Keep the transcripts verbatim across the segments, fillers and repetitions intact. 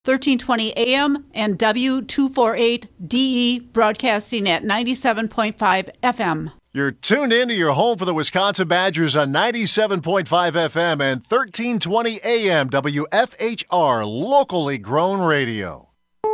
thirteen twenty A M and W two forty-eight D E broadcasting at ninety-seven point five F M. You're tuned in to your home for the Wisconsin Badgers on ninety-seven point five F M and thirteen twenty A M W F H R, locally grown radio.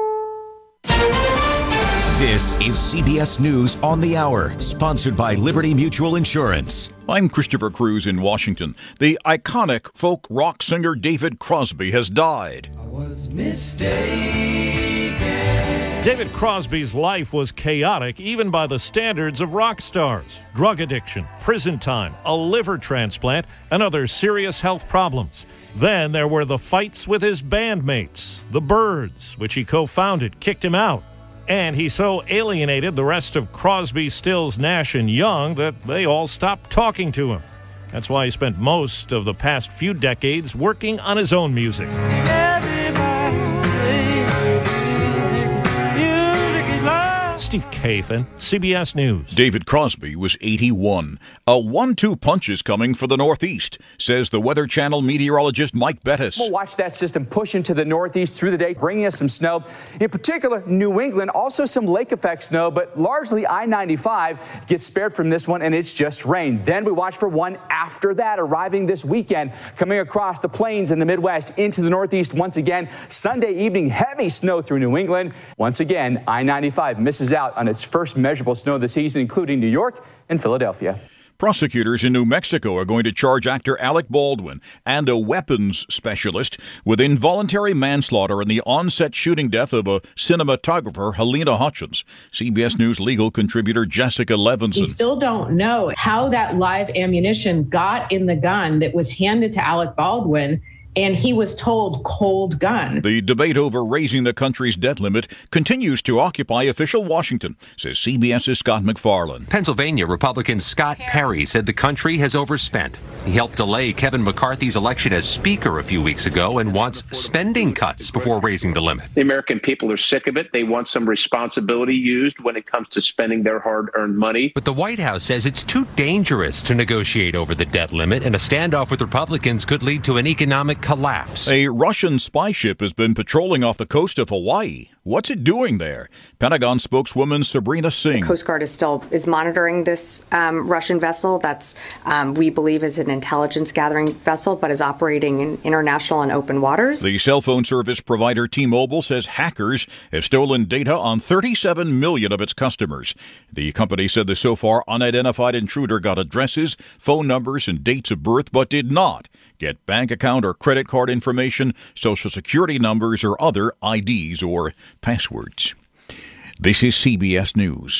This is C B S News on the Hour, sponsored by Liberty Mutual Insurance. I'm Christopher Cruz in Washington. The iconic folk rock singer David Crosby has died. I was mistaken. David Crosby's life was chaotic even by the standards of rock stars. Drug addiction, prison time, a liver transplant, and other serious health problems. Then there were the fights with his bandmates. The Byrds, which he co-founded, kicked him out. And he so alienated the rest of Crosby, Stills, Nash, and Young that they all stopped talking to him. That's why he spent most of the past few decades working on his own music. Steve Kathan, C B S News. David Crosby was eighty-one. A one two punch is coming for the Northeast, says the Weather Channel meteorologist Mike Bettis. We'll watch that system push into the Northeast through the day, bringing us some snow. In particular, New England, also some lake effect snow, but largely I ninety-five gets spared from this one, and it's just rain. Then we watch for one after that, arriving this weekend, coming across the plains in the Midwest into the Northeast once again. Sunday evening, heavy snow through New England. Once again, I ninety-five misses out on its first measurable snow of the season, including New York and Philadelphia. Prosecutors in New Mexico are going to charge actor Alec Baldwin and a weapons specialist with involuntary manslaughter in the on-set shooting death of a cinematographer, Helena Hutchins. C B S News legal contributor Jessica Levinson. We still don't know how that live ammunition got in the gun that was handed to Alec Baldwin, and he was told cold gun. The debate over raising the country's debt limit continues to occupy official Washington, says CBS's Scott McFarland. Pennsylvania Republican Scott Perry said the country has overspent. He helped delay Kevin McCarthy's election as Speaker a few weeks ago and wants spending cuts before raising the limit. The American people are sick of it. They want some responsibility used when it comes to spending their hard-earned money. But the White House says it's too dangerous to negotiate over the debt limit, and a standoff with Republicans could lead to an economic collapse. A Russian spy ship has been patrolling off the coast of Hawaii. What's it doing there? Pentagon spokeswoman Sabrina Singh. The Coast Guard is still is monitoring this um, Russian vessel. That's um, we believe is an intelligence gathering vessel, but is operating in international and open waters. The cell phone service provider T-Mobile says hackers have stolen data on thirty-seven million of its customers. The company said the so far unidentified intruder got addresses, phone numbers, and dates of birth, but did not get bank account or credit card information, social security numbers, or other I Ds or passwords. This is C B S News.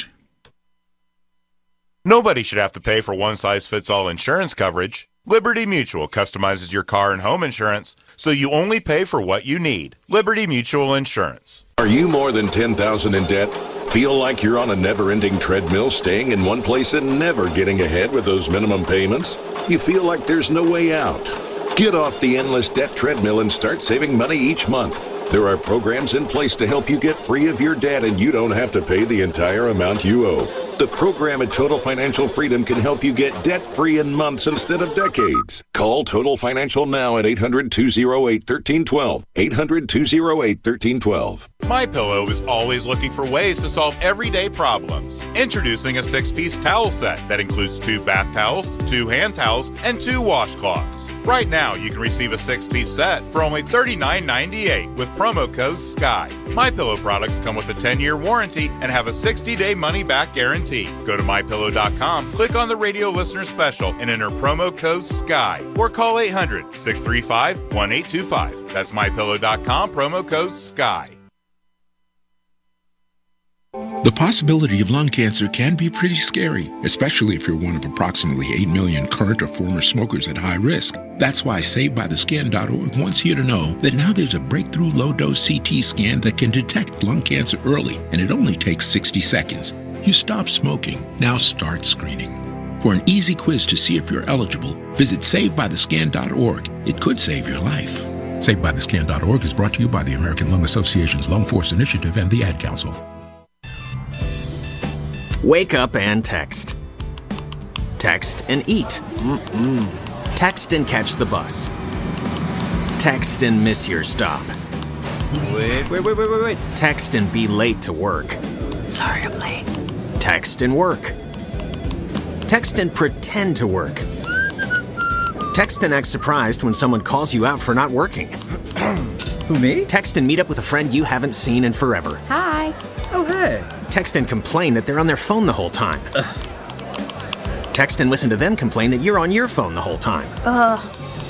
Nobody should have to pay for one-size-fits-all insurance coverage. Liberty Mutual customizes your car and home insurance so you only pay for what you need. Liberty Mutual Insurance. Are you more than ten thousand dollars in debt? Feel like you're on a never-ending treadmill, staying in one place and never getting ahead with those minimum payments? You feel like there's no way out? Get off the endless debt treadmill and start saving money each month. There are programs in place to help you get free of your debt, and you don't have to pay the entire amount you owe. The program at Total Financial Freedom can help you get debt-free in months instead of decades. Call Total Financial now at eight hundred, two oh eight, one three one two. eight hundred, two oh eight, one three one two. MyPillow is always looking for ways to solve everyday problems. Introducing a six-piece towel set that includes two bath towels, two hand towels, and two washcloths. Right now, you can receive a six-piece set for only thirty-nine ninety-eight with promo code SKY. MyPillow products come with a ten-year warranty and have a sixty-day money-back guarantee. Go to my pillow dot com, click on the radio listener special, and enter promo code SKY. Or call eight hundred, six three five, one eight two five. That's my pillow dot com, promo code SKY. The possibility of lung cancer can be pretty scary, especially if you're one of approximately eight million current or former smokers at high risk. That's why Saved By The Scan dot org wants you to know that now there's a breakthrough low-dose C T scan that can detect lung cancer early, and it only takes sixty seconds. You stop smoking, now start screening. For an easy quiz to see if you're eligible, visit Saved By The Scan dot org. It could save your life. Saved By The Scan dot org is brought to you by the American Lung Association's Lung Force Initiative and the Ad Council. Wake up and text. Text and eat. Mm-mm. Text and catch the bus. Text and miss your stop. Wait, wait, wait, wait, wait, wait. Text and be late to work. Sorry, I'm late. Text and work. Text and pretend to work. Text and act surprised when someone calls you out for not working. Who, me? Text and meet up with a friend you haven't seen in forever. Hi. Oh, hey. Text and complain that they're on their phone the whole time. Ugh. Text and listen to them complain that you're on your phone the whole time. Ugh.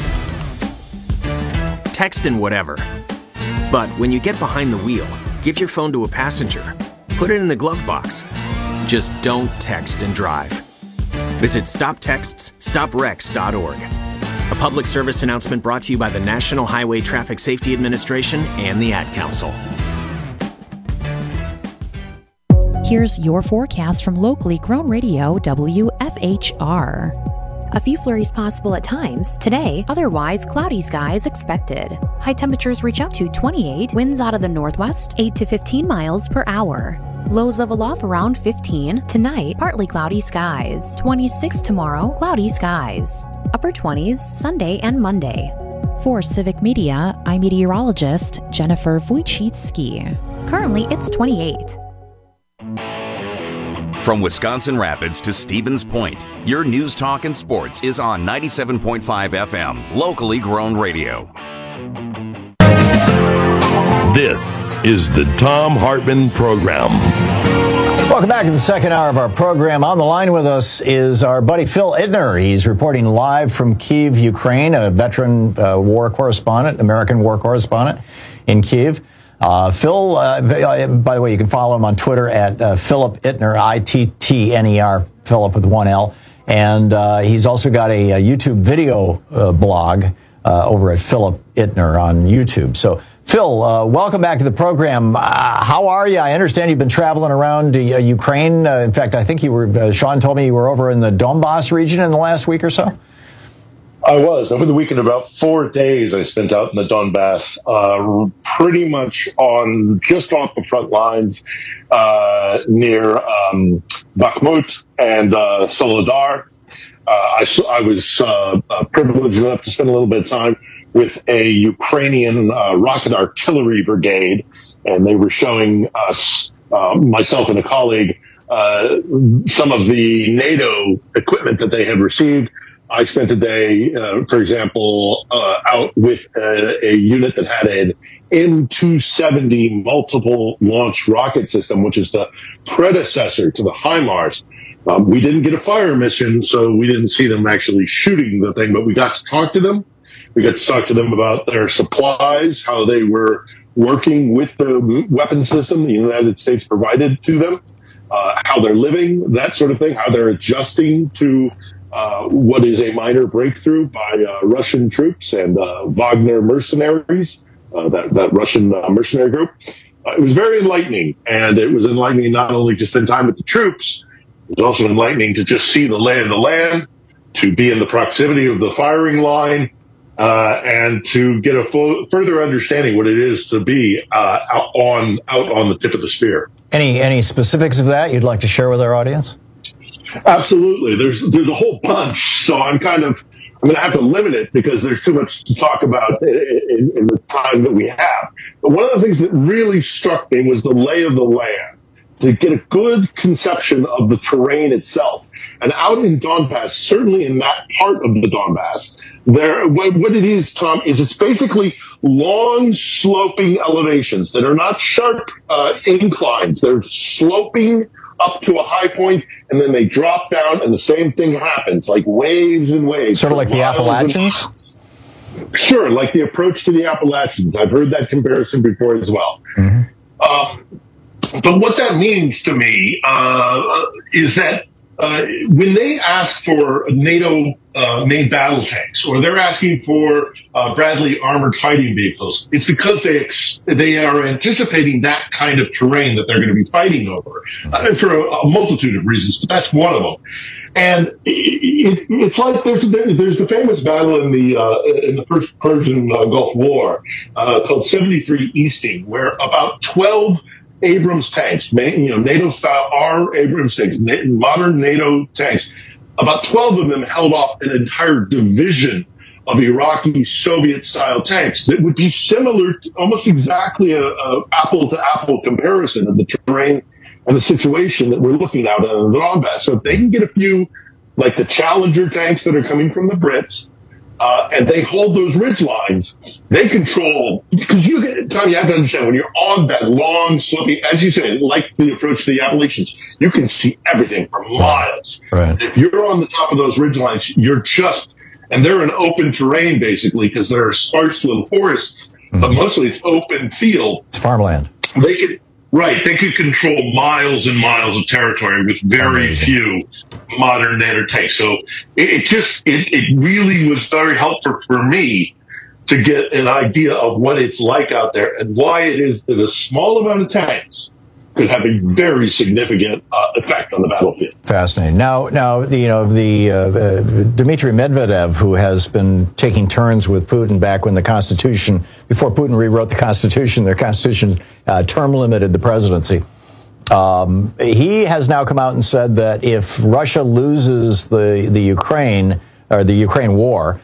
Text and whatever. But when you get behind the wheel, give your phone to a passenger. Put it in the glove box. Just don't text and drive. Visit stop texts stop wrecks dot org. A public service announcement brought to you by the National Highway Traffic Safety Administration and the Ad Council. Here's your forecast from locally grown radio W F H R. A few flurries possible at times. Today, otherwise cloudy skies expected. High temperatures reach up to twenty-eight, winds out of the northwest, eight to fifteen miles per hour. Lows level off around fifteen. Tonight, partly cloudy skies. twenty-six tomorrow, cloudy skies. Upper twenties, Sunday and Monday. For Civic Media, I'm meteorologist Jennifer Wojcicki. Currently, it's twenty-eight. From Wisconsin Rapids to Stevens Point, your news, talk, and sports is on ninety-seven point five F M, locally grown radio. This is the Thom Hartmann Program. Welcome back to the second hour of our program. On the line with us is our buddy Phil Ittner. He's reporting live from Kyiv, Ukraine, a veteran uh, war correspondent, American war correspondent in Kyiv. Uh, Phil, uh, by the way, you can follow him on Twitter at uh, Philip Ittner, I T T N E R, Philip with one L. And uh, he's also got a, a YouTube video uh, blog uh, over at Philip Ittner on YouTube. So, Phil, uh, welcome back to the program. Uh, how are you? I understand you've been traveling around uh, Ukraine. Uh, in fact, I think you were, uh, Sean told me you were over in the Donbass region in the last week or so. I was. Over the weekend, about four days I spent out in the Donbass, uh, pretty much on, just off the front lines, uh, near, um, Bakhmut and, uh, Soledar. Uh, I, I was, uh, uh, privileged enough to spend a little bit of time with a Ukrainian, uh, rocket artillery brigade, and they were showing us, uh, myself and a colleague, uh, some of the NATO equipment that they had received. I spent a day, uh, for example, uh, out with a, a unit that had an M two seventy multiple launch rocket system, which is the predecessor to the HIMARS. Um, we didn't get a fire mission, so we didn't see them actually shooting the thing, but we got to talk to them. We got to talk to them about their supplies, how they were working with the weapon system the United States provided to them, uh, how they're living, that sort of thing, how they're adjusting to Uh, what is a minor breakthrough by uh, Russian troops and uh, Wagner mercenaries, uh, that, that Russian uh, mercenary group. Uh, it was very enlightening, and it was enlightening not only to spend time with the troops, it was also enlightening to just see the lay of the land, to be in the proximity of the firing line, uh, and to get a full, further understanding what it is to be uh, out on out on the tip of the spear. Any any specifics of that you'd like to share with our audience? Absolutely. There's there's a whole bunch, so I'm kind of I'm going to have to limit it because there's too much to talk about in, in the time that we have. But one of the things that really struck me was the lay of the land, to get a good conception of the terrain itself. And out in Donbass, certainly in that part of the Donbass, there what, what it is, Tom, is it's basically long sloping elevations that are not sharp uh, inclines. They're sloping up to a high point, and then they drop down, and the same thing happens, like waves and waves. Sort of like the Appalachians? Sure, like the approach to the Appalachians. I've heard that comparison before as well. Mm-hmm. Uh, but what that means to me uh, is that uh, when they ask for NATO uh, made battle tanks, or they're asking for uh, Bradley armored fighting vehicles, it's because they ex- they are anticipating that kind of terrain that they're going to be fighting over, uh, for a, a multitude of reasons, but that's one of them. And it, it, it's like there's there's the famous battle in the uh, in the first Persian uh, Gulf War uh, called seventy-three Easting, where about twelve Abrams tanks, you know, NATO-style R Abrams tanks, modern NATO tanks, about twelve of them held off an entire division of Iraqi Soviet-style tanks that would be similar to almost exactly a, a apple-to-apple comparison of the terrain and the situation that we're looking at in the Donbass. So if they can get a few, like the Challenger tanks that are coming from the Brits, uh, and they hold those ridge lines, they control, because you get, Tom, you have to understand, when you're on that long, sloping, as you say, like the approach to the Appalachians, you can see everything for miles. Right. If you're on the top of those ridge lines, you're just, and they're in open terrain, basically, because there are sparse little forests, mm-hmm. but mostly it's open field. It's farmland. They could, right, they could control miles and miles of territory with very Amazing. few modern standard tanks. So it, it just, it, it really was very helpful for me to get an idea of what it's like out there and why it is that a small amount of tanks could have a very significant uh, effect on the battlefield. Fascinating. Now, now, the, you know, the uh, uh, Dmitry Medvedev, who has been taking turns with Putin back when the Constitution, before Putin rewrote the Constitution, their Constitution uh, term limited the presidency. Um, he has now come out and said that if Russia loses the the Ukraine or the Ukraine war,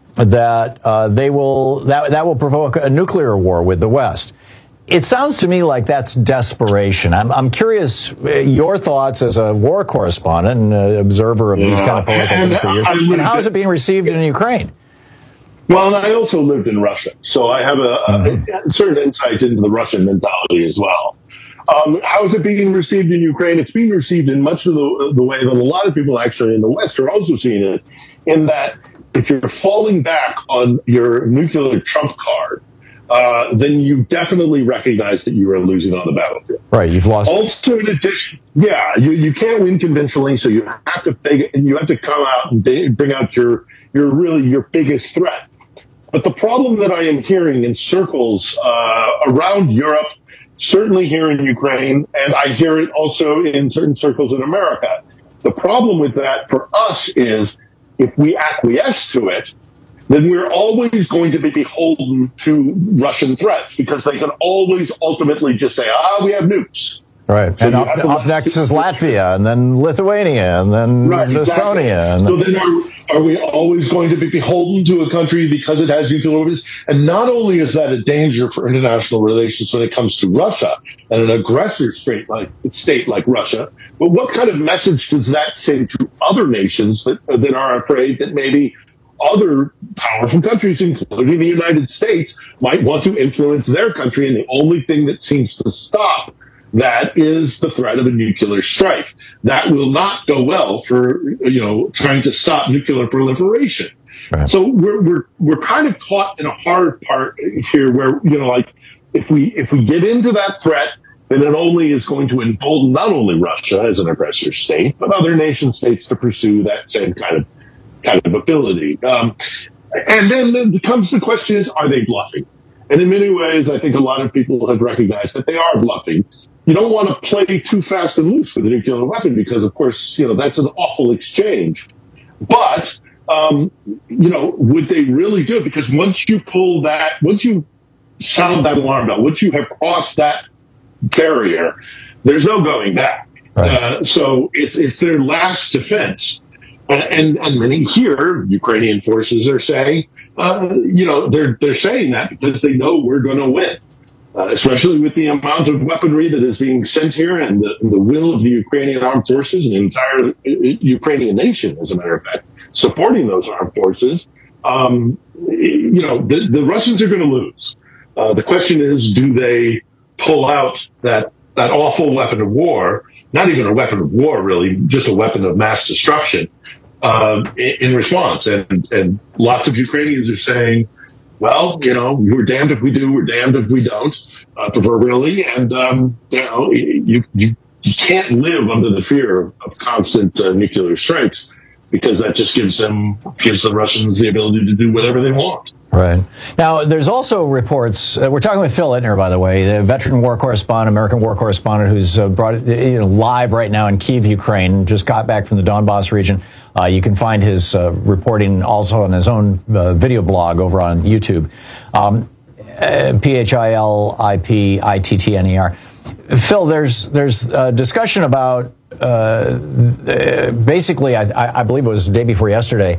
that uh, they will that that will provoke a nuclear war with the West. It sounds to me like that's desperation. I'm, I'm curious uh, your thoughts as a war correspondent and uh, observer of yeah. these kind of political things for years. And how is it being received in Ukraine? Well, and I also lived in Russia, so I have a, mm-hmm. a, a certain insight into the Russian mentality as well. Um, how is it being received in Ukraine? It's being received in much of the, the way that a lot of people actually in the West are also seeing it, in that if you're falling back on your nuclear trump card, Uh, then you definitely recognize that you are losing on the battlefield. Right, you've lost. Also, in addition, yeah, you, you can't win conventionally, so you have to fig- you have to come out and bring out your your really your biggest threat. But the problem that I am hearing in circles uh, around Europe, certainly here in Ukraine, and I hear it also in certain circles in America, the problem with that for us is if we acquiesce to it, then we're always going to be beholden to Russian threats because they can always ultimately just say, ah, we have nukes. Right. So and up, up next is Latvia and then Lithuania and then right, Estonia. Exactly. And so then are, are we always going to be beholden to a country because it has nuclear weapons? And not only is that a danger for international relations when it comes to Russia and an aggressor state like, state like Russia, but what kind of message does that send to other nations that, that are afraid that maybe other powerful countries, including the United States, might want to influence their country, and the only thing that seems to stop that is the threat of a nuclear strike. That will not go well for, you know, trying to stop nuclear proliferation. Right. So we're we're we're kind of caught in a hard part here, where, you know, like if we if we get into that threat, then it only is going to embolden not only Russia as an aggressor state, but other nation states to pursue that same kind of kind of ability. Um, and then, then comes the question is, are they bluffing? And in many ways, I think a lot of people have recognized that they are bluffing. You don't want to play too fast and loose with a nuclear weapon because, of course, you know, that's an awful exchange. But, um, you know, would they really do it? Because once you pull that, once you sound that alarm bell, once you have crossed that barrier, there's no going back. Right. Uh, so it's, it's their last defense. And, and many here, Ukrainian forces are saying, uh, you know, they're they're saying that because they know we're going to win, uh, especially with the amount of weaponry that is being sent here and the, the will of the Ukrainian armed forces and the entire Ukrainian nation, as a matter of fact, supporting those armed forces. Um, you know, the, the Russians are going to lose. Uh, the question is, do they pull out that that awful weapon of war? Not even a weapon of war, really, just a weapon of mass destruction. Uh, in response. And, and lots of Ukrainians are saying, well, you know, we're damned if we do, we're damned if we don't, uh, proverbially. And, um, you know, you, you, you can't live under the fear of, of constant uh, nuclear strikes because that just gives them, gives the Russians the ability to do whatever they want. Right. Now, there's also reports, uh, we're talking with Phil Ittner, by the way, the veteran war correspondent, American war correspondent, who's uh, brought it, you know, live right now in Kyiv, Ukraine, just got back from the Donbass region. Uh, you can find his uh, reporting also on his own uh, video blog over on YouTube. Um, uh, P H I L I P I T T N E R. Phil, there's there's a discussion about, uh, basically, I, I believe it was the day before yesterday,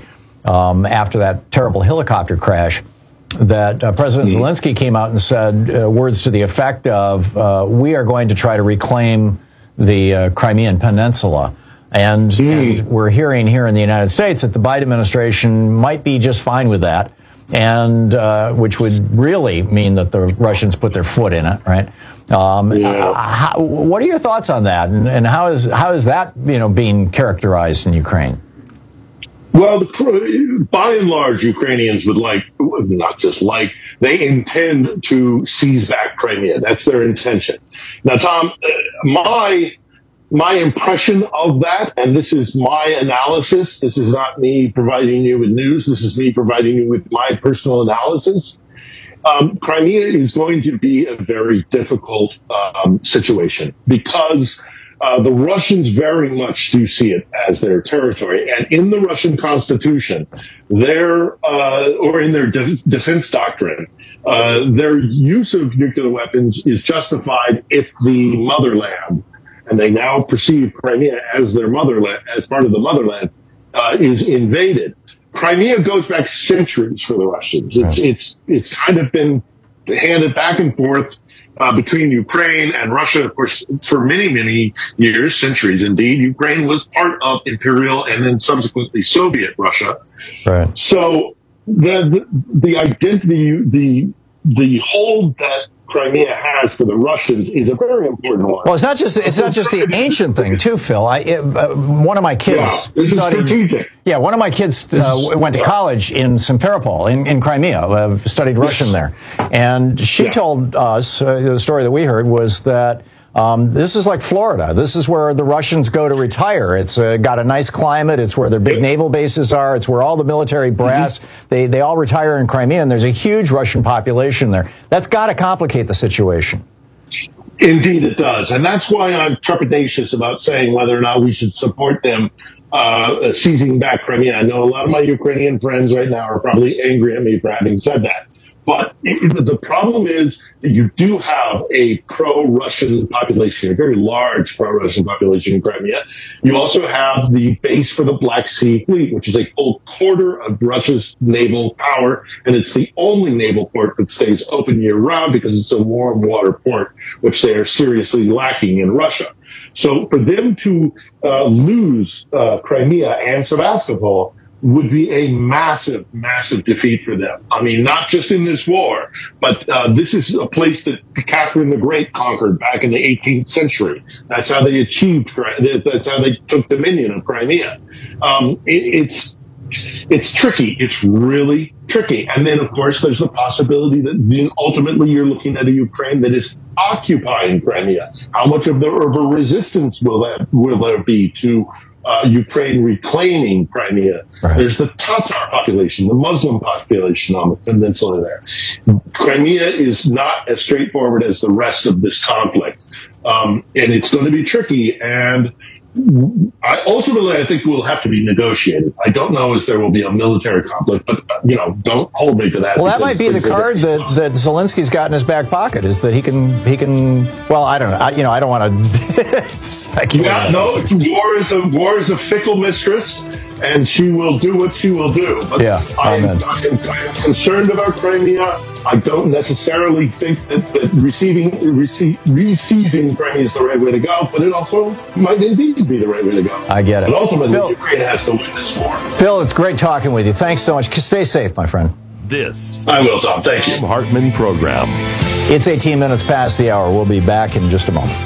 um, after that terrible helicopter crash, that uh, President mm-hmm. Zelensky came out and said uh, words to the effect of, uh, we are going to try to reclaim the uh, Crimean Peninsula. And, mm. and we're hearing here in the United States that the Biden administration might be just fine with that, and uh, which would really mean that the Russians put their foot in it, right? Um, yeah. uh, how, what are your thoughts on that, and, and how is how is that you know being characterized in Ukraine? Well, the, by and large, Ukrainians would like, not just like, they intend to seize back Crimea. That's their intention. Now, Tom, my my impression of that, and this is my analysis, this is not me providing you with news, this is me providing you with my personal analysis. Um, Crimea is going to be a very difficult um, situation because Uh, the Russians very much do see it as their territory. And in the Russian constitution, their, uh, or in their de- defense doctrine, uh, their use of nuclear weapons is justified if the motherland, and they now perceive Crimea as their motherland, as part of the motherland, uh, is invaded. Crimea goes back centuries for the Russians. It's, it's, it's kind of been handed back and forth Uh, between Ukraine and Russia, of course, for many, many years, centuries indeed. Ukraine was part of Imperial and then subsequently Soviet Russia. Right. So the, the, the identity, the, the hold that Crimea has for the Russians is a very important one. Well, it's not just it's not just the ancient thing, too, Phil. I it, uh, one of my kids yeah, studied. Yeah, one of my kids uh, went to college in Simferopol in, in Crimea. Uh, studied Russian there, and she yeah. told us uh, the story that we heard was that. Um, this is like Florida. This is where the Russians go to retire. It's uh, got a nice climate. It's where their big naval bases are. It's where all the military brass, mm-hmm. they, they all retire in Crimea, and there's a huge Russian population there. That's got to complicate the situation. Indeed it does. And that's why I'm trepidatious about saying whether or not we should support them uh, seizing back Crimea. I know a lot of my Ukrainian friends right now are probably angry at me for having said that. But it, the problem is that you do have a pro-Russian population, a very large pro-Russian population in Crimea. You also have the base for the Black Sea Fleet, which is a full quarter of Russia's naval power, and it's the only naval port that stays open year-round because it's a warm water port, which they are seriously lacking in Russia. So for them to uh, lose uh, Crimea and Sevastopol would be a massive, massive defeat for them. I mean, not just in this war, but uh, this is a place that Catherine the Great conquered back in the eighteenth century. That's how they achieved, that's how they took dominion of Crimea. Um, it, it's, it's tricky. It's really tricky. And then, of course, there's the possibility that ultimately you're looking at a Ukraine that is occupying Crimea. How much of, the, of a resistance will that will there be to Uh, Ukraine reclaiming Crimea? Right. There's the Tatar population, the Muslim population on the peninsula there. Crimea is not as straightforward as the rest of this conflict. Um, and it's going to be tricky. And I, ultimately, I think it will have to be negotiated. I don't know if there will be a military conflict, but, uh, you know, don't hold me to that. Well, that might be the card that, that Zelensky's got in his back pocket, is that he can, he can, well, I don't know, I, you know, I don't want to speculate. Yeah, no, war is a, war is a fickle mistress, and she will do what she will do. But yeah, I am, amen. I am, I am concerned about Crimea. I don't necessarily think that, that receiving, rece- re-seizing Crimea is the right way to go, but it also might indeed be the right way to go. I get it. But ultimately, Phil, Ukraine has to win this war. Phil, it's great talking with you. Thanks so much. Stay safe, my friend. This I will, Tom. Thank you. Thom Hartmann Program. It's eighteen minutes past the hour. We'll be back in just a moment.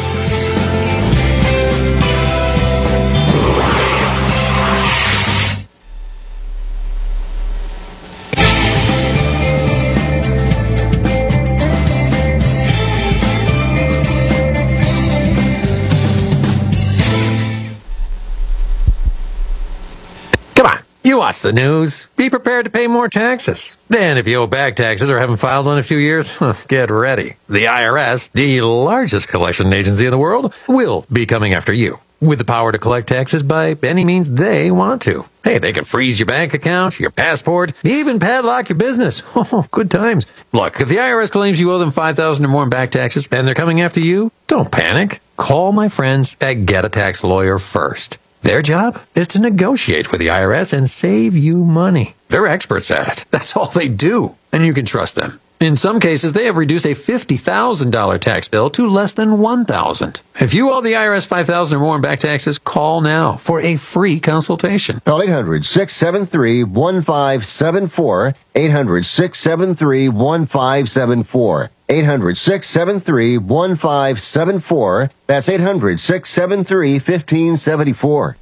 You watch the news. Be prepared to pay more taxes. Then, if you owe back taxes or haven't filed one in a few years, get ready. The I R S, the largest collection agency in the world, will be coming after you with the power to collect taxes by any means they want to. Hey, they can freeze your bank account, your passport, even padlock your business. Oh, good times. Look, if the I R S claims you owe them five thousand dollars or more in back taxes and they're coming after you, don't panic. Call my friends at Get a Tax Lawyer first. Their job is to negotiate with the I R S and save you money. They're experts at it. That's all they do, and you can trust them. In some cases, they have reduced a fifty thousand dollars tax bill to less than one thousand dollars. If you owe the I R S five thousand dollars or more in back taxes, call now for a free consultation. Call eight hundred, six seven three, one five seven four, eight hundred, six seven three, one five seven four. eight hundred, six seven three, one five seven four. That's eight hundred, six seven three, one five seven four.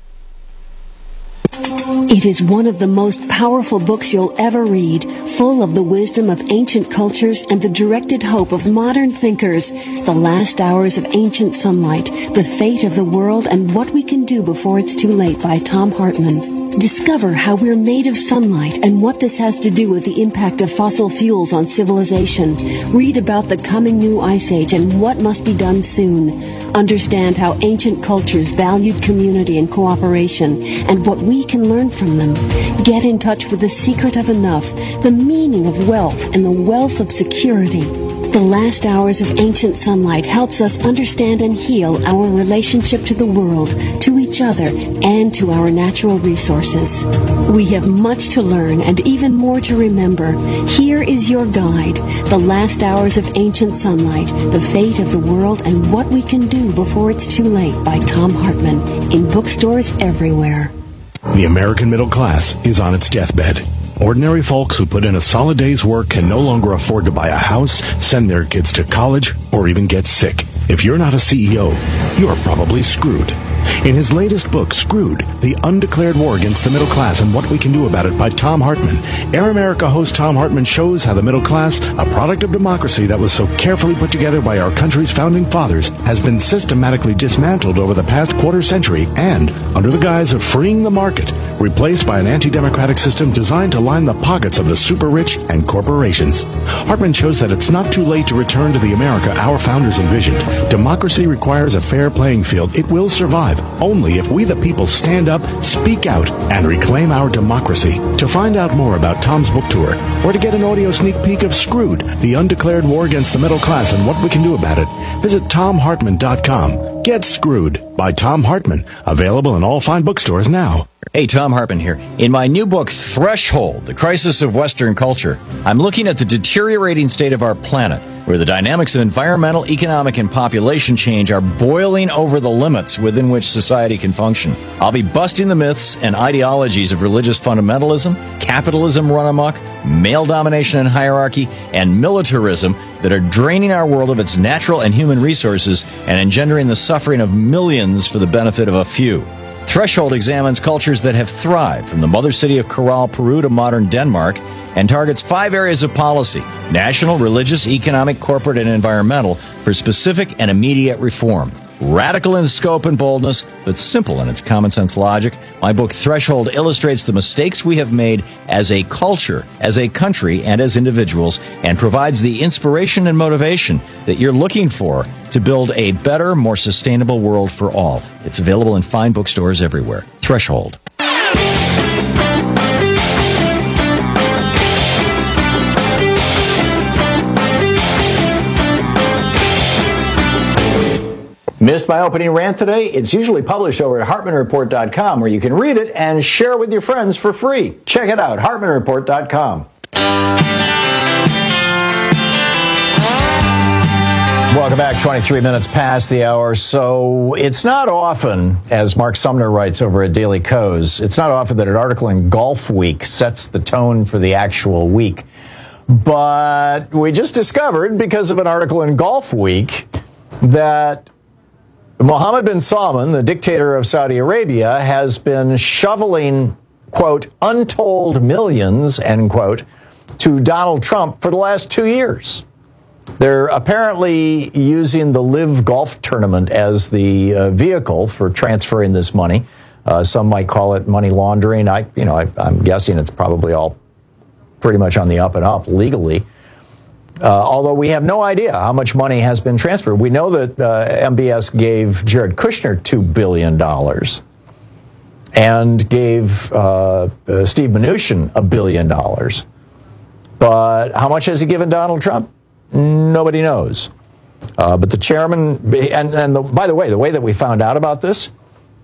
It is one of the most powerful books you'll ever read, full of the wisdom of ancient cultures and the directed hope of modern thinkers. The Last Hours of Ancient Sunlight, The Fate of the World and What We Can Do Before It's Too Late by Tom Hartman. Discover how we're made of sunlight and what this has to do with the impact of fossil fuels on civilization. Read about the coming new ice age and what must be done soon. Understand how ancient cultures valued community and cooperation and what we can learn from them. Get in touch with the secret of enough, the meaning of wealth, and the wealth of security. The Last Hours of Ancient Sunlight helps us understand and heal our relationship to the world, to each other, and to our natural resources. We have much to learn and even more to remember. Here is your guide, The Last Hours of Ancient Sunlight, The Fate of the World and What We Can Do Before It's Too Late by Tom Hartman, in bookstores everywhere. The American middle class is on its deathbed. Ordinary folks who put in a solid day's work can no longer afford to buy a house, send their kids to college, or even get sick. If you're not a C E O, you're probably screwed. In his latest book, Screwed, The Undeclared War Against the Middle Class and What We Can Do About It by Tom Hartman, Air America host Tom Hartman shows how the middle class, a product of democracy that was so carefully put together by our country's founding fathers, has been systematically dismantled over the past quarter century and, under the guise of freeing the market, replaced by an anti-democratic system designed to line the pockets of the super-rich and corporations. Hartman shows that it's not too late to return to the America our founders envisioned. Democracy requires a fair playing field. It will survive only if we the people stand up, speak out, and reclaim our democracy. To find out more about Tom's book tour, or to get an audio sneak peek of Screwed, The Undeclared War Against the Middle Class and What We Can Do About It, visit tom hartman dot com. Get Screwed by Tom Hartman. Available in all fine bookstores now. Hey, Tom Hartman here. In my new book, Threshold, The Crisis of Western Culture, I'm looking at the deteriorating state of our planet, where the dynamics of environmental, economic, and population change are boiling over the limits within which society can function. I'll be busting the myths and ideologies of religious fundamentalism, capitalism run amok, male domination and hierarchy, and militarism that are draining our world of its natural and human resources and engendering the suffering of millions for the benefit of a few. Threshold examines cultures that have thrived, from the mother city of Corral, Peru to modern Denmark, and targets five areas of policy: national, religious, economic, corporate, and environmental, for specific and immediate reform. Radical in scope and boldness, but simple in its common sense logic, my book Threshold illustrates the mistakes we have made as a culture, as a country, and as individuals, and provides the inspiration and motivation that you're looking for to build a better, more sustainable world for all. It's available in fine bookstores everywhere. Threshold. Missed my opening rant today? It's usually published over at hartman report dot com, where you can read it and share it with your friends for free. Check it out, hartman report dot com. Welcome back. twenty-three minutes past the hour. So it's not often, as Mark Sumner writes over at Daily Kos, it's not often that an article in Golf Week sets the tone for the actual week. But we just discovered, because of an article in Golf Week, that Mohammed bin Salman, the dictator of Saudi Arabia, has been shoveling, quote, untold millions, end quote, to Donald Trump for the last two years. They're apparently using the Live Golf Tournament as the uh, vehicle for transferring this money. Uh, some might call it money laundering. I, you know, I, I'm guessing it's probably all pretty much on the up and up legally. Uh, although we have no idea how much money has been transferred. We know that uh, M B S gave Jared Kushner two billion dollars and gave uh, uh, Steve Mnuchin a billion dollars. But how much has he given Donald Trump? Nobody knows. Uh, but the chairman, and, and the, by the way, the way that we found out about this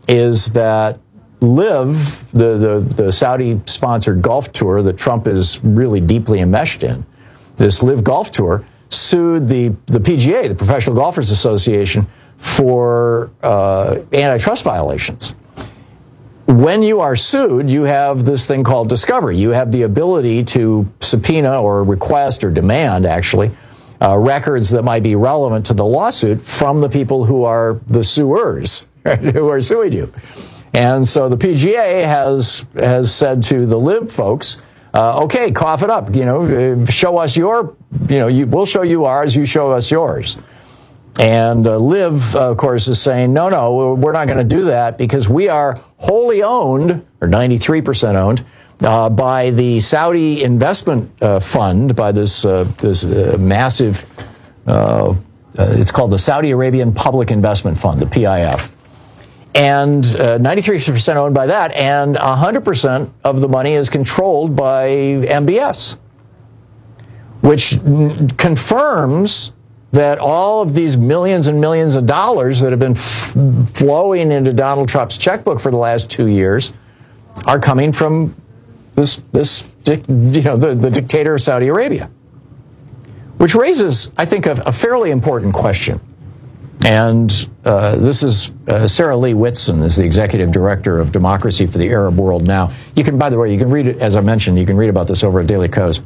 is that LIV, the, the, the Saudi-sponsored golf tour that Trump is really deeply enmeshed in, this LIV Golf Tour, sued the, the P G A, the Professional Golfers Association, for uh, antitrust violations. When you are sued, you have this thing called discovery. You have the ability to subpoena or request or demand, actually, uh, records that might be relevant to the lawsuit from the people who are the suers, right, who are suing you. And so the P G A has has said to the LIV folks, uh, okay, cough it up, you know, show us your, you know, you, we'll show you ours, you show us yours. And uh, LIV, uh, of course, is saying, no, no, we're not going to do that because we are wholly owned, or ninety-three percent owned, uh, by the Saudi investment uh, fund, by this, uh, this uh, massive, uh, uh, it's called the Saudi Arabian Public Investment Fund, the P I F. And uh, ninety-three percent owned by that, and one hundred percent of the money is controlled by M B S, which n- confirms that all of these millions and millions of dollars that have been f- flowing into Donald Trump's checkbook for the last two years are coming from this, this you know, the, the dictator of Saudi Arabia, which raises, I think, a, a fairly important question. And uh, this is uh, Sarah Lee Whitson is the executive director of Democracy for the Arab World Now. You can, by the way, you can read it, as I mentioned, you can read about this over at Daily Kos.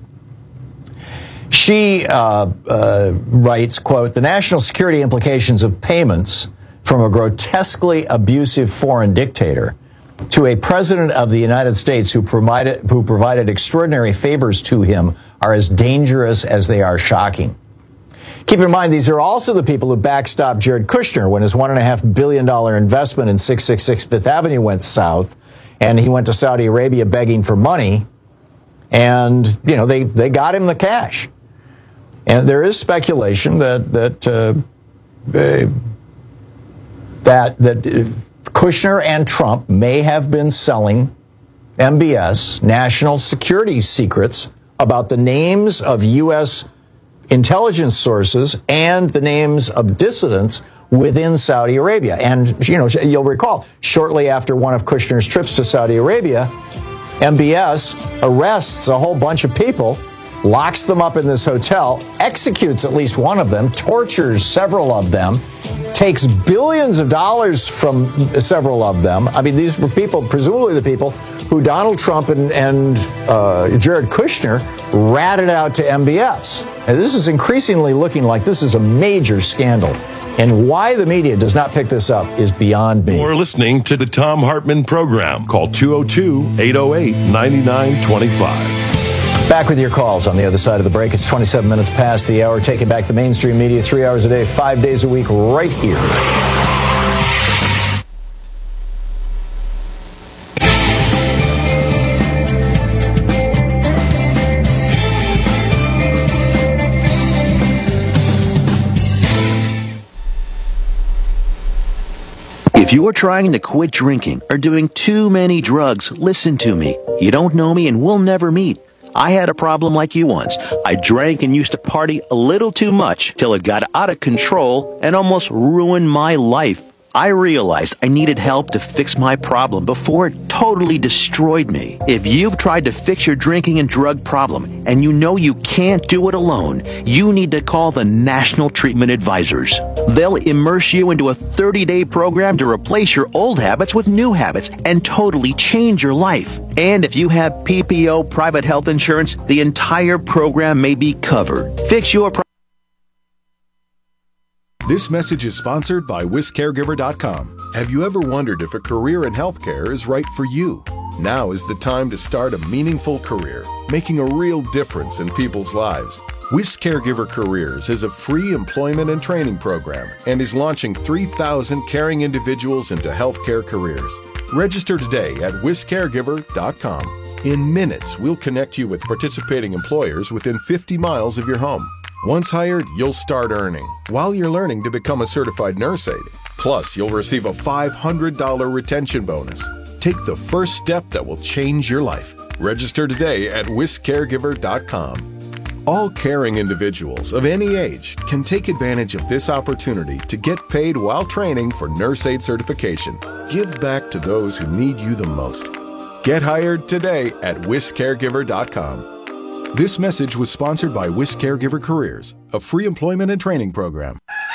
She uh, uh, writes, quote, the national security implications of payments from a grotesquely abusive foreign dictator to a president of the United States who provided, who provided extraordinary favors to him are as dangerous as they are shocking. Keep in mind, these are also the people who backstopped Jared Kushner when his one point five billion dollars investment in six sixty-six Fifth Avenue went south, and he went to Saudi Arabia begging for money, and, you know, they, they got him the cash. And there is speculation that that uh, uh, that that Kushner and Trump may have been selling M B S, national security secrets, about the names of U S intelligence sources and the names of dissidents within Saudi Arabia. And, you know, you'll recall, shortly after one of Kushner's trips to Saudi Arabia, M B S arrests a whole bunch of people, locks them up in this hotel, executes at least one of them, tortures several of them, takes billions of dollars from several of them. I mean, these were people, presumably the people who Donald Trump and, and uh, Jared Kushner ratted out to M B S. And this is increasingly looking like this is a major scandal. And why the media does not pick this up is beyond me. You're listening to the Thom Hartmann Program. Call two oh two, eight oh eight, nine nine two five. Back with your calls on the other side of the break. It's twenty-seven minutes past the hour. Taking back the mainstream media three hours a day, five days a week, right here. If you're trying to quit drinking or doing too many drugs, listen to me. You don't know me and we'll never meet. I had a problem like you once. I drank and used to party a little too much till it got out of control and almost ruined my life. I realized I needed help to fix my problem before it totally destroyed me. If you've tried to fix your drinking and drug problem and you know you can't do it alone, you need to call the National Treatment Advisors. They'll immerse you into a thirty-day program to replace your old habits with new habits and totally change your life. And if you have P P O private health insurance, the entire program may be covered. Fix your problem. This message is sponsored by Wis Caregiver dot com. Have you ever wondered if a career in healthcare is right for you? Now is the time to start a meaningful career, making a real difference in people's lives. Wis Caregiver Careers is a free employment and training program and is launching three thousand caring individuals into healthcare careers. Register today at Wis Caregiver dot com. In minutes, we'll connect you with participating employers within fifty miles of your home. Once hired, you'll start earning while you're learning to become a certified nurse aide. Plus, you'll receive a five hundred dollars retention bonus. Take the first step that will change your life. Register today at Wis Caregiver dot com. All caring individuals of any age can take advantage of this opportunity to get paid while training for nurse aide certification. give back to those who need you the most. Get hired today at whisk caregiver dot com. This message was sponsored by Whisk Caregiver Careers, a free employment and training program.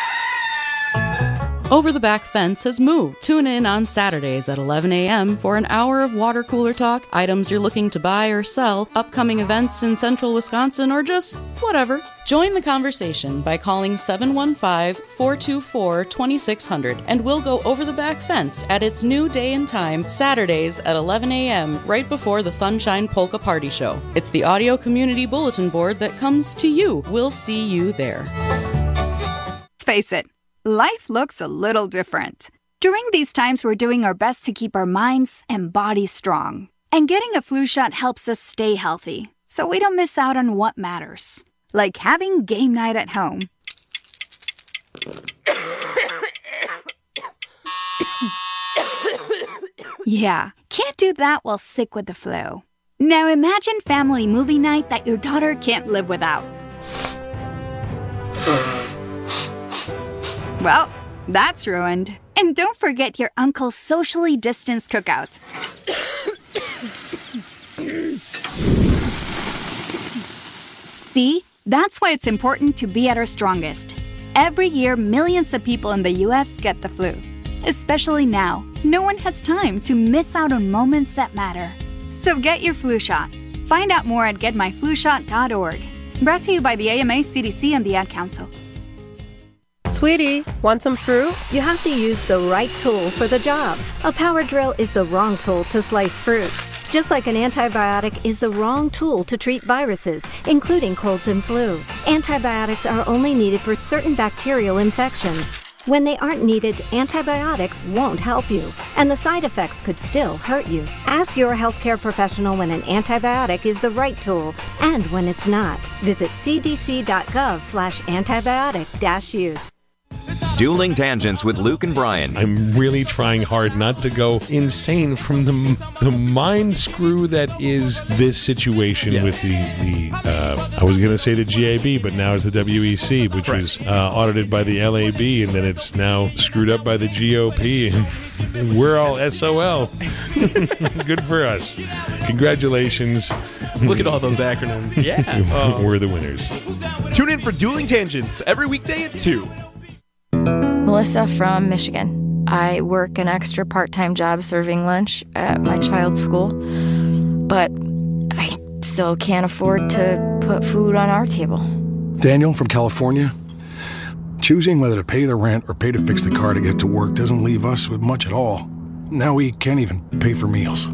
Over the Back Fence has moved. Tune in on Saturdays at eleven a.m. for an hour of water cooler talk, items you're looking to buy or sell, upcoming events in central Wisconsin, or just whatever. Join the conversation by calling seven one five, four two four, two six zero zero and we'll go over the back fence at its new day and time, Saturdays at eleven a.m., right before the Sunshine Polka Party Show. It's the audio community bulletin board that comes to you. We'll see you there. Let's face it. Life looks a little different. During these times, we're doing our best to keep our minds and bodies strong. And getting a flu shot helps us stay healthy, so we don't miss out on what matters. Like having game night at home. Yeah, can't do that while sick with the flu. Now imagine family movie night that your daughter can't live without. Well, that's ruined. And don't forget your uncle's socially distanced cookout. See? That's why it's important to be at our strongest. Every year, millions of people in the U S get the flu. Especially now, no one has time to miss out on moments that matter. So get your flu shot. Find out more at get my flu shot dot org. Brought to you by the A M A, C D C, and the Ad Council. Sweetie, want some fruit? You have to use the right tool for the job. A power drill is the wrong tool to slice fruit. Just like an antibiotic is the wrong tool to treat viruses, including colds and flu. Antibiotics are only needed for certain bacterial infections. When they aren't needed, antibiotics won't help you, and the side effects could still hurt you. Ask your healthcare professional when an antibiotic is the right tool and when it's not. Visit c d c dot gov slash antibiotic dash use. Dueling Tangents with Luke and Brian. I'm really trying hard not to go insane from the the mind screw that is this situation yes. with the, the uh, I was going to say the G A B, but now it's the W E C, which right. was uh, audited by the L A B, and then it's now screwed up by the G O P, and we're all S O L. Good for us. Congratulations. Look at all those acronyms. Yeah. We're the winners. Tune in for Dueling Tangents every weekday at two. Melissa from Michigan. I work an extra part-time job serving lunch at my child's school, but I still can't afford to put food on our table. Daniel from California. Choosing whether to pay the rent or pay to fix the car to get to work doesn't leave us with much at all. Now we can't even pay for meals.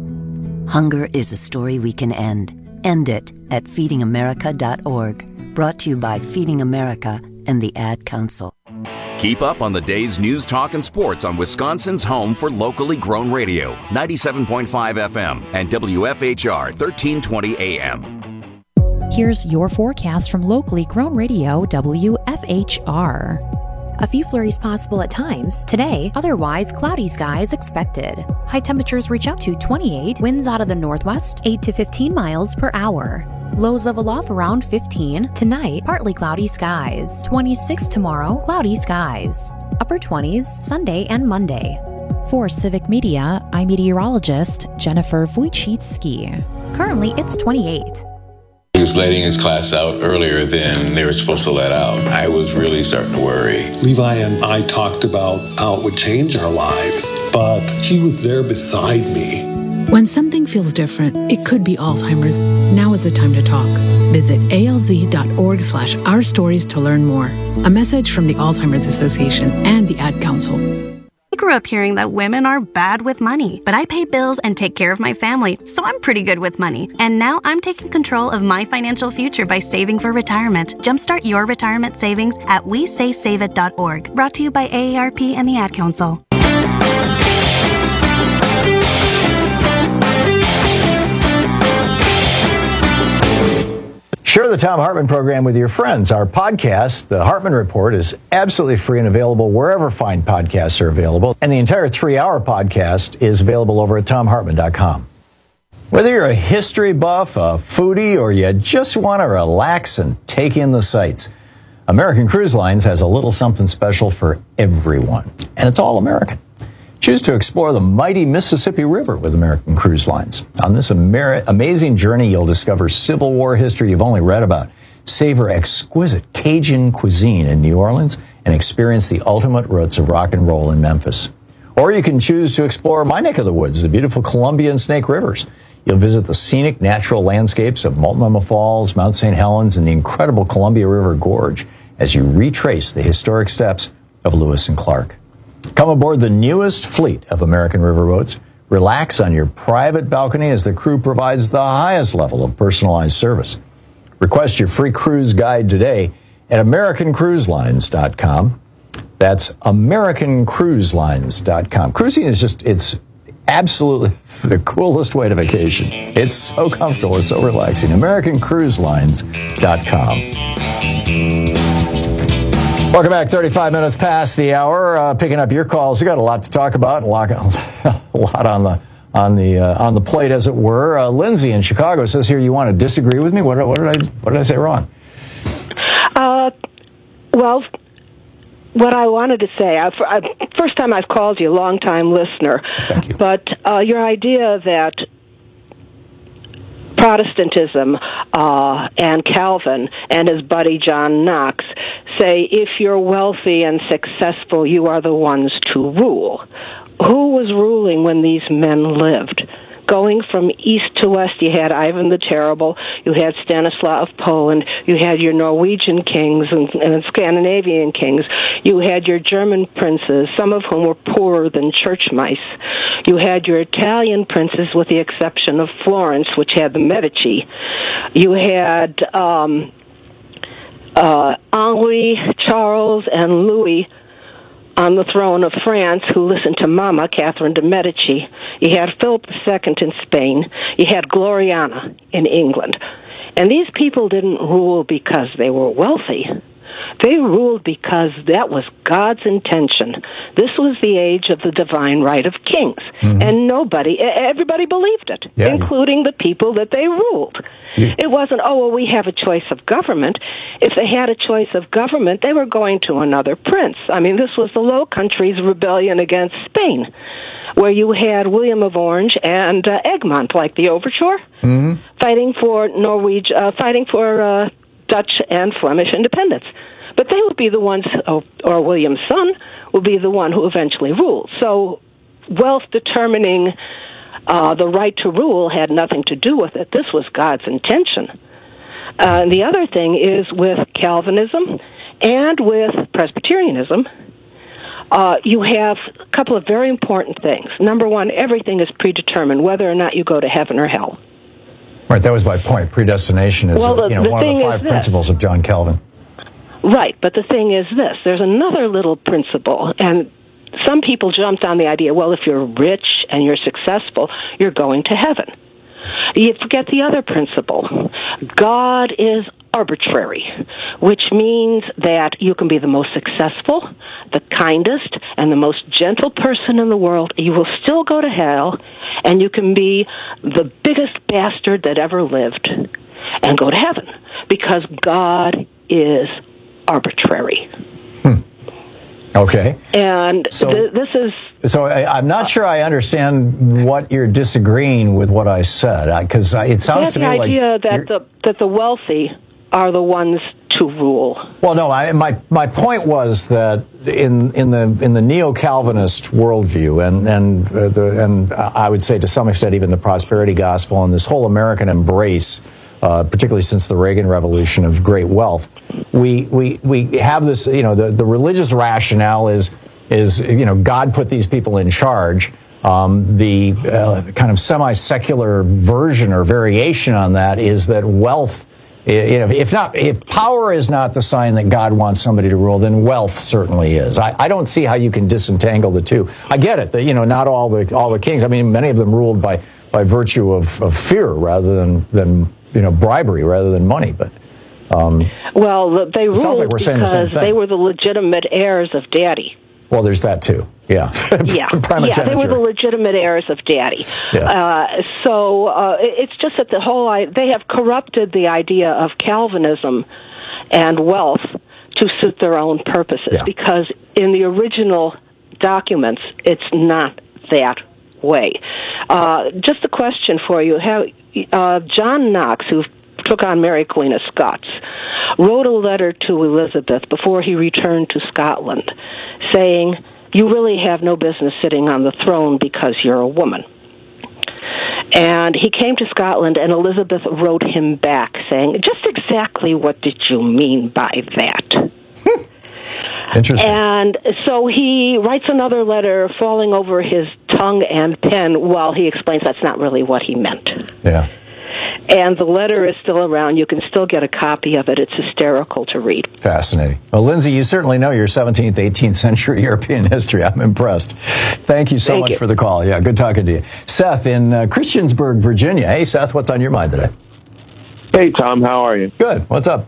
Hunger is a story we can end. End it at feeding america dot org. Brought to you by Feeding America and the Ad Council. Keep up on the day's news, talk, and sports on Wisconsin's home for locally grown radio, ninety-seven point five F M and W F H R thirteen twenty A M. Here's your forecast from locally grown radio, W F H R. A few flurries possible at times. Today, otherwise cloudy skies expected. High temperatures reach up to twenty-eight, winds out of the northwest, eight to fifteen miles per hour. Lows level off around fifteen. Tonight, partly cloudy skies. twenty-six tomorrow, cloudy skies. Upper twenties, Sunday and Monday. For Civic Media, I'm meteorologist Jennifer Wojcicki. Currently, it's twenty-eight. He was letting his class out earlier than they were supposed to let out. I was really starting to worry. Levi and I talked about how it would change our lives, but he was there beside me. When something feels different, it could be Alzheimer's. Now is the time to talk. Visit alz.org slash our stories to learn more. A message from the Alzheimer's Association and the Ad Council. I grew up hearing that women are bad with money, but I pay bills and take care of my family, so I'm pretty good with money. And now I'm taking control of my financial future by saving for retirement. Jumpstart your retirement savings at we say save it dot org. Brought to you by A A R P and the Ad Council. Share the Thom Hartmann program with your friends. Our podcast, The Hartmann Report, is absolutely free and available wherever fine podcasts are available. And the entire three-hour podcast is available over at thom hartmann dot com. Whether you're a history buff, a foodie, or you just want to relax and take in the sights, American Cruise Lines has a little something special for everyone. And it's all American. Choose to explore the mighty Mississippi River with American Cruise Lines. On this Amer- amazing journey, you'll discover Civil War history you've only read about, savor exquisite Cajun cuisine in New Orleans, and experience the ultimate roots of rock and roll in Memphis. Or you can choose to explore my neck of the woods, the beautiful Columbia and Snake Rivers. You'll visit the scenic natural landscapes of Multnomah Falls, Mount Saint Helens, and the incredible Columbia River Gorge as you retrace the historic steps of Lewis and Clark. Come aboard the newest fleet of American riverboats. Relax on your private balcony as the crew provides the highest level of personalized service. Request your free cruise guide today at American Cruise Lines dot com. That's American Cruise Lines dot com. Cruising is just, it's absolutely the coolest way to vacation. It's so comfortable, it's so relaxing. American Cruise Lines dot com. Welcome back. thirty-five minutes past the hour. Uh, picking up your calls. We got a lot to talk about. A lot, a lot on the on the uh, on the plate, as it were. Uh, Lindsay in Chicago says here you want to disagree with me. What, what did I what did I say wrong? Uh, well, what I wanted to say. I, I, first time I've called you, long time listener. Thank you. But uh, your idea that Protestantism uh, and Calvin and his buddy John Knox say if you're wealthy and successful, you are the ones to rule. Who was ruling when these men lived? Going from east to west, you had Ivan the Terrible, you had Stanislaw of Poland, you had your Norwegian kings and, and Scandinavian kings, you had your German princes, some of whom were poorer than church mice. You had your Italian princes, with the exception of Florence, which had the Medici. You had um, uh, Henri, Charles, and Louis on the throne of France, who listened to Mama, Catherine de' Medici. You had Philip the Second in Spain. You had Gloriana in England. And these people didn't rule because they were wealthy. They ruled because that was God's intention. This was the age of the divine right of kings. Mm-hmm. And nobody, everybody believed it, yeah, including the people that they ruled. Yeah. It wasn't, oh, well, we have a choice of government. If they had a choice of government, they were going to another prince. I mean, this was the Low Countries' rebellion against Spain, where you had William of Orange and uh, Egmont, like the Overture, mm-hmm. fighting for Norweg, uh, fighting for uh, Dutch and Flemish independence. But they would be the ones, or, or William's son, would be the one who eventually ruled. So wealth determining uh, the right to rule had nothing to do with it. This was God's intention. Uh, and the other thing is with Calvinism and with Presbyterianism, uh, you have a couple of very important things. Number one, everything is predetermined, whether or not you go to heaven or hell. Right, that was my point. Predestination is well, the, you know, the one of the five principles of John Calvin. Right, but the thing is this. There's another little principle, and some people jumped on the idea, well, if you're rich and you're successful, you're going to heaven. You forget the other principle. God is arbitrary, which means that you can be the most successful, the kindest, and the most gentle person in the world. You will still go to hell, and you can be the biggest bastard that ever lived and go to heaven, because God is arbitrary. Hmm. Okay. And so, th- this is... So I, I'm not sure I understand what you're disagreeing with what I said, because it sounds to me like... the idea that the, that the wealthy are the ones to rule. Well, no, I, my my point was that in in the in the neo-Calvinist worldview, and and uh, the and I would say to some extent even the prosperity gospel and this whole American embrace, uh, particularly since the Reagan Revolution, of great wealth, we we we have this, you know, the the religious rationale is is you know, God put these people in charge. Um, the uh, kind of semi-secular version or variation on that is that wealth, you know, if not, if power is not the sign that God wants somebody to rule, then wealth certainly is. I, I don't see how you can disentangle the two. I get it that, you know, not all the all the kings. I mean, many of them ruled by by virtue of, of fear rather than than you know bribery rather than money. But um, well, they ruled sounds like we're saying the same because thing. they were the legitimate heirs of Daddy. Well, there's that too. Yeah. yeah. yeah, they were the legitimate heirs of Daddy. Yeah. Uh, so uh, it's just that the whole they have corrupted the idea of Calvinism and wealth to suit their own purposes. Yeah. Because in the original documents, it's not that way. Uh, just a question for you. Have, uh, John Knox, who took on Mary Queen of Scots, wrote a letter to Elizabeth before he returned to Scotland saying, you really have no business sitting on the throne because you're a woman. And he came to Scotland, and Elizabeth wrote him back saying, just exactly what did you mean by that? Interesting. And so he writes another letter falling over his tongue and pen while he explains that's not really what he meant. Yeah. And the letter is still around. You can still get a copy of it. It's hysterical to read. Fascinating. Well, Lindsay, you certainly know your seventeenth, eighteenth century European history. I'm impressed. Thank you so Thank much you. for the call. Yeah, good talking to you. Seth in uh, Christiansburg, Virginia. Hey, Seth, what's on your mind today? Hey, Tom, how are you? Good. What's up?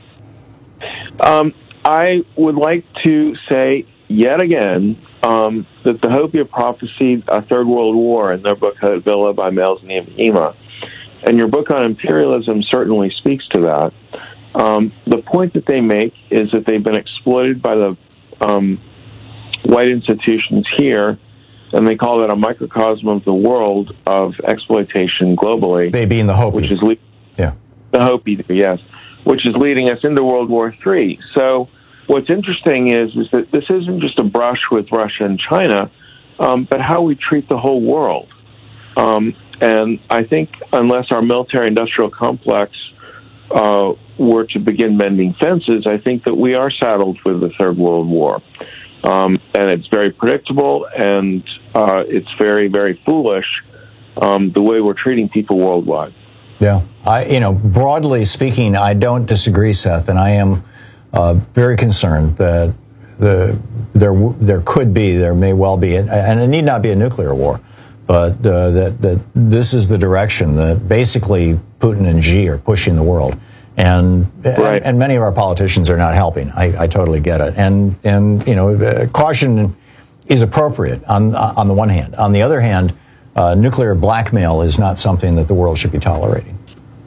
Um, I would like to say yet again um, that the Hopi prophesied a Third World War in their book, Villa by Males Nehema. And your book on imperialism certainly speaks to that. Um, the point that they make is that they've been exploited by the um, white institutions here, and they call that a microcosm of the world of exploitation globally. They being the Hopi. Which is le- yeah. The Hopi, yes, which is leading us into World War Three. So what's interesting is, is that this isn't just a brush with Russia and China, um, but how we treat the whole world. Um, and I think unless our military-industrial complex uh, were to begin mending fences, I think that we are saddled with the Third World War. Um, and it's very predictable, and uh, it's very, very foolish um, the way we're treating people worldwide. Yeah. I, you know, broadly speaking, I don't disagree, Seth, and I am uh, very concerned that the there there could be, there may well be, and it need not be a nuclear war, but uh, that, that this is the direction that basically Putin and Xi are pushing the world. And, right. and and many of our politicians are not helping. I, I totally get it. And, and you know, uh, caution is appropriate on on the one hand. On the other hand, uh, nuclear blackmail is not something that the world should be tolerating.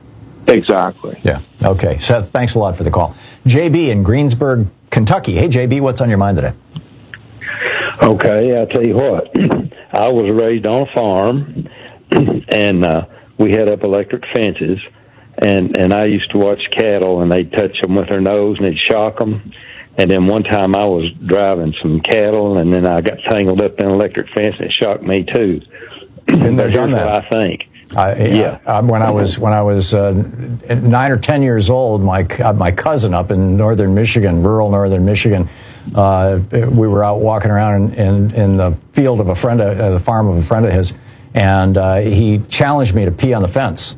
Exactly. Yeah. Okay. Seth, thanks a lot for the call. J B in Greensburg, Kentucky. Hey, J B, what's on your mind today? Okay, I'll tell you what. I was raised on a farm, and uh, we had up electric fences, and, and I used to watch cattle, and they'd touch them with their nose, and they'd shock them. And then one time I was driving some cattle, and then I got tangled up in an electric fence, and it shocked me, too. Been there, done that. What I think. I, yeah. yeah. Uh, when I was when I was uh, nine or ten years old, my uh, my cousin up in northern Michigan, rural northern Michigan, uh, we were out walking around in, in, in the field of a friend, of, uh, the farm of a friend of his, and uh, he challenged me to pee on the fence.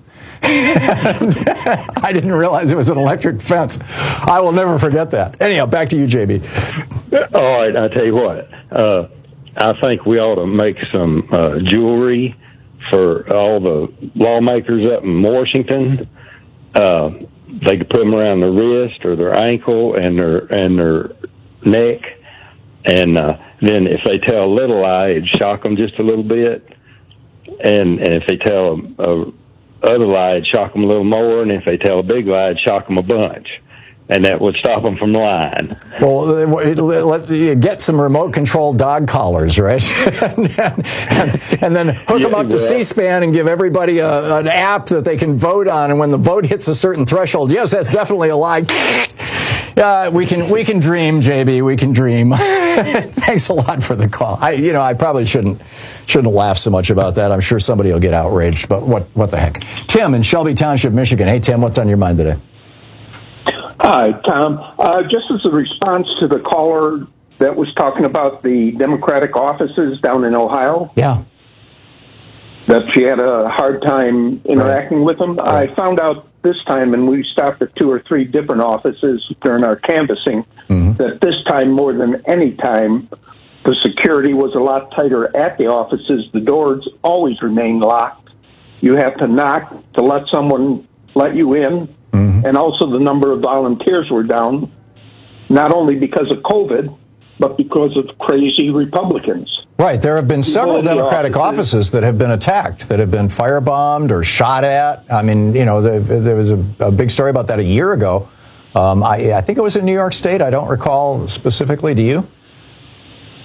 I didn't realize it was an electric fence. I will never forget that. Anyhow, back to you, J B. All right, I'll tell you what. Uh, I think we ought to make some uh, jewelry for all the lawmakers up in Washington. Uh, they could put them around their wrist or their ankle and their and their neck, and uh, then if they tell a little lie, it'd shock them just a little bit, and and if they tell a, a other lie, it'd shock them a little more, and if they tell a big lie, it'd shock them a bunch. And that would stop them from lying. Well, get some remote-controlled dog collars, right? and, and, and then hook them up to C-SPAN and give everybody a, an app that they can vote on. And when the vote hits a certain threshold, yes, that's definitely a lie. Uh, we can we can dream, J B. We can dream. Thanks a lot for the call. I, you know, I probably shouldn't shouldn't laugh so much about that. I'm sure somebody will get outraged. But what what the heck? Tim in Shelby Township, Michigan. Hey, Tim, what's on your mind today? Hi, Tom. Uh, just as a response to the caller that was talking about the Democratic offices down in Ohio. Yeah. That she had a hard time interacting right. with them. Right. I found out this time, and we stopped at two or three different offices during our canvassing, mm-hmm. that this time more than any time, the security was a lot tighter at the offices. The doors always remain locked. You have to knock to let someone let you in. Mm-hmm. And also the number of volunteers were down, not only because of COVID, but because of crazy Republicans. Right. There have been several Democratic offices. offices that have been attacked, that have been firebombed or shot at. I mean, you know, there, there was a, a big story about that a year ago. Um, I, I think it was in New York State. I don't recall specifically. Do you?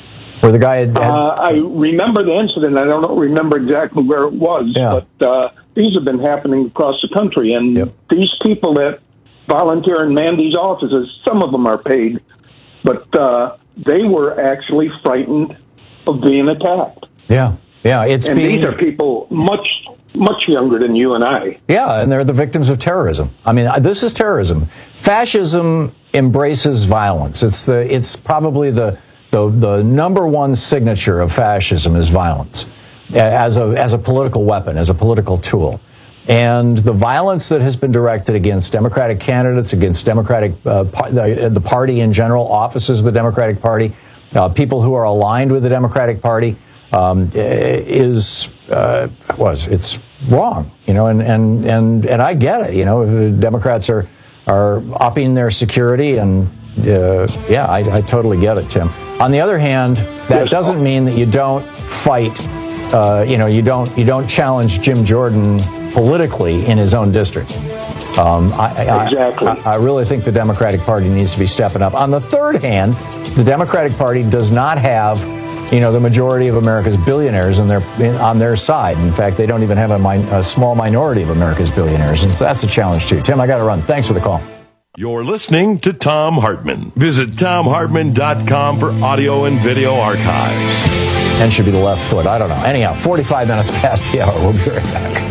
Where the guy had, had uh, I remember the incident. I don't remember exactly where it was, Yeah. but uh, these have been happening across the country. And Yep. these people that volunteer and man these offices, some of them are paid, but uh, they were actually frightened of being attacked. yeah, yeah, it's and being, these are people much, much younger than you and I. yeah, and they're the victims of terrorism. I mean, this is terrorism. Fascism embraces violence. It's the, it's probably the, the, the number one signature of fascism is violence as a, as a political weapon, as a political tool. And the violence that has been directed against Democratic candidates, against Democratic, uh, par- the, the party in general, offices of the Democratic Party, uh, people who are aligned with the Democratic Party, um, is, uh, was, it's wrong, you know, and, and, and, and I get it, you know, if the Democrats are, are upping their security and, uh, yeah, I, I totally get it, Tim. On the other hand, that doesn't mean that you don't fight, uh, you know, you don't, you don't challenge Jim Jordan politically in his own district. Um, I, I, exactly. I, I really think the Democratic Party needs to be stepping up. On the third hand, the Democratic Party does not have, you know, the majority of America's billionaires in their, in, on their side. In fact, they don't even have a, min, a small minority of America's billionaires. And so that's a challenge, too. Tim, I got to run. Thanks for the call. You're listening to Thom Hartmann. Visit Thom Hartmann dot com for audio and video archives. And should be the left foot. I don't know. Anyhow, forty-five minutes past the hour. We'll be right back.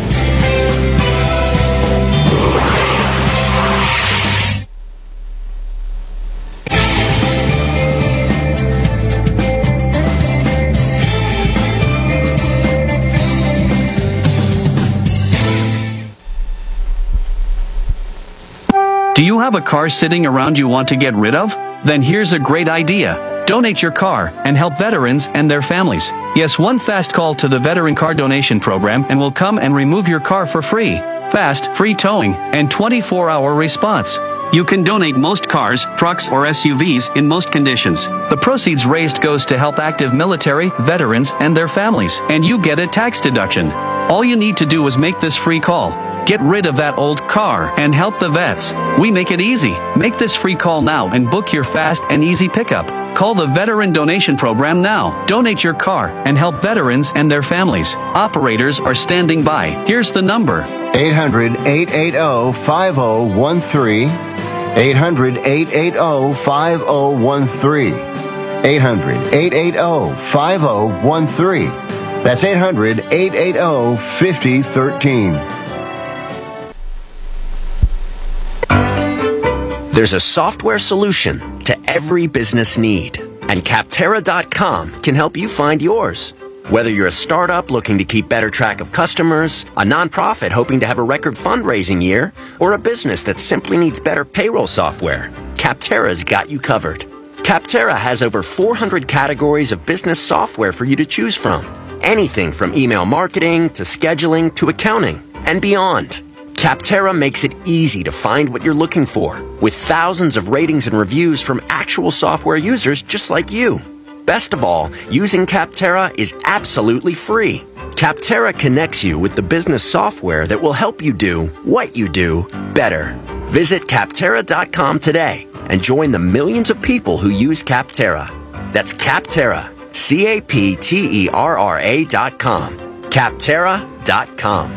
Do you have a car sitting around you want to get rid of? Then here's a great idea. Donate your car and help veterans and their families. Yes, one fast call to the Veteran Car Donation Program and we'll come and remove your car for free. Fast, free towing, and twenty-four hour response. You can donate most cars, trucks, or S U Vs in most conditions. The proceeds raised goes to help active military, veterans, and their families, and you get a tax deduction. All you need to do is make this free call. Get rid of that old car and help the vets. We make it easy. Make this free call now and book your fast and easy pickup. Call the Veteran Donation Program now. Donate your car and help veterans and their families. Operators are standing by. Here's the number. eight hundred, eight eight zero, five zero one three. eight hundred, eight eight zero, five zero one three. eight hundred, eight eight zero, five zero one three. That's eight hundred, eight eight zero, five zero one three. There's a software solution to every business need, and Capterra dot com can help you find yours. Whether you're a startup looking to keep better track of customers, a nonprofit hoping to have a record fundraising year, or a business that simply needs better payroll software, Capterra's got you covered. Capterra has over four hundred categories of business software for you to choose from. Anything from email marketing to scheduling to accounting and beyond. Capterra makes it easy to find what you're looking for, with thousands of ratings and reviews from actual software users just like you. Best of all, using Capterra is absolutely free. Capterra connects you with the business software that will help you do what you do better. Visit Capterra dot com today and join the millions of people who use Capterra. That's Capterra, C A P T E R R A dot com. Capterra dot com.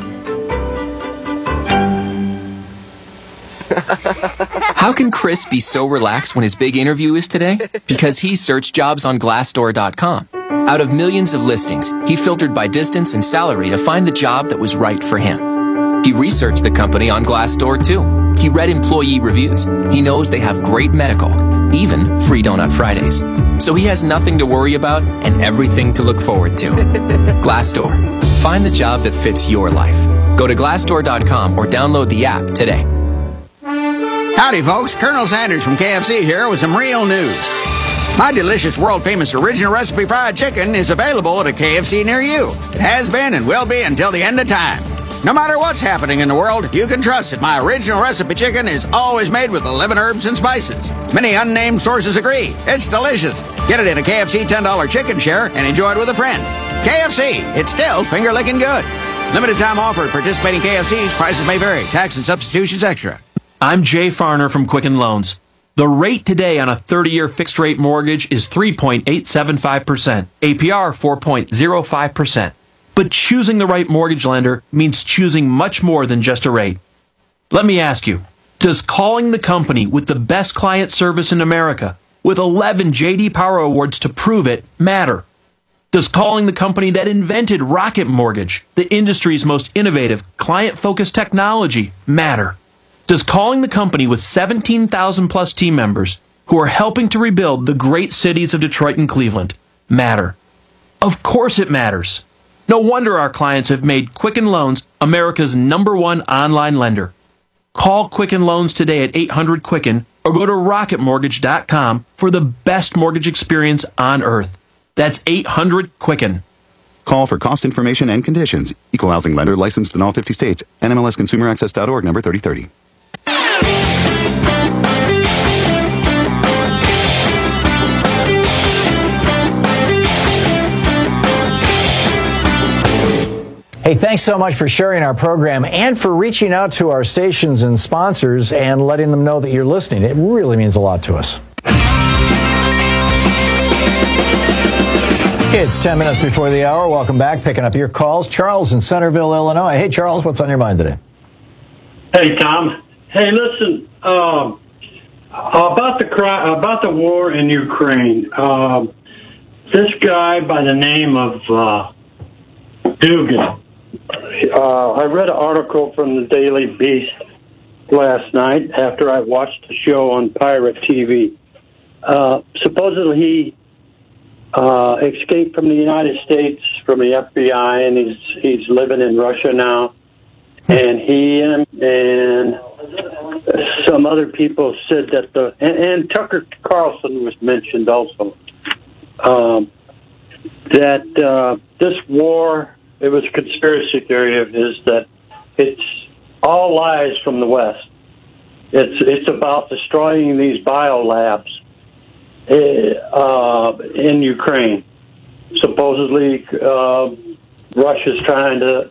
How can Chris be so relaxed when his big interview is today? Because he searched jobs on Glassdoor dot com. Out of millions of listings, he filtered by distance and salary to find the job that was right for him. He researched the company on Glassdoor too. He read employee reviews. He knows they have great medical, even free Donut Fridays. So he has nothing to worry about and everything to look forward to. Glassdoor. Find the job that fits your life. Go to Glassdoor dot com or download the app today. Howdy, folks. Colonel Sanders from K F C here with some real news. My delicious, world-famous original recipe fried chicken is available at a K F C near you. It has been and will be until the end of time. No matter what's happening in the world, you can trust that my original recipe chicken is always made with eleven herbs and spices. Many unnamed sources agree. It's delicious. Get it in a K F C ten dollar chicken share and enjoy it with a friend. K F C, it's still finger-licking good. Limited time offer at participating K F Cs. Prices may vary. Tax and substitutions extra. I'm Jay Farner from Quicken Loans. The rate today on a thirty-year fixed-rate mortgage is three point eight seven five percent, A P R four point zero five percent. But choosing the right mortgage lender means choosing much more than just a rate. Let me ask you, does calling the company with the best client service in America, with eleven J D Power Awards to prove it, matter? Does calling the company that invented Rocket Mortgage, the industry's most innovative, client-focused technology, matter? Does calling the company with seventeen thousand plus team members who are helping to rebuild the great cities of Detroit and Cleveland matter? Of course it matters. No wonder our clients have made Quicken Loans America's number one online lender. Call Quicken Loans today at eight hundred Quicken or go to rocket mortgage dot com for the best mortgage experience on earth. That's eight hundred Quicken. Call for cost information and conditions. Equal housing lender licensed in all fifty states. N M L S consumer access dot org number thirty thirty. Hey, thanks so much for sharing our program and for reaching out to our stations and sponsors and letting them know that you're listening. It really means a lot to us. It's ten minutes before the hour. Welcome back. Picking up your calls. Charles in Centerville, Illinois. Hey, Charles, what's on your mind today? Hey, Tom. Hey, listen, um, about the cri- about the war in Ukraine. Um, this guy by the name of uh, Dugan. Uh, I read an article from the Daily Beast last night after I watched the show on Pirate T V. Uh, supposedly he uh, escaped from the United States from the F B I, and he's he's living in Russia now. And he and, and some other people said that the and, and Tucker Carlson was mentioned also um, that uh, this war. It was a conspiracy theory of his that it's all lies from the West. It's it's about destroying these biolabs uh, in Ukraine. Supposedly, uh, Russia's trying to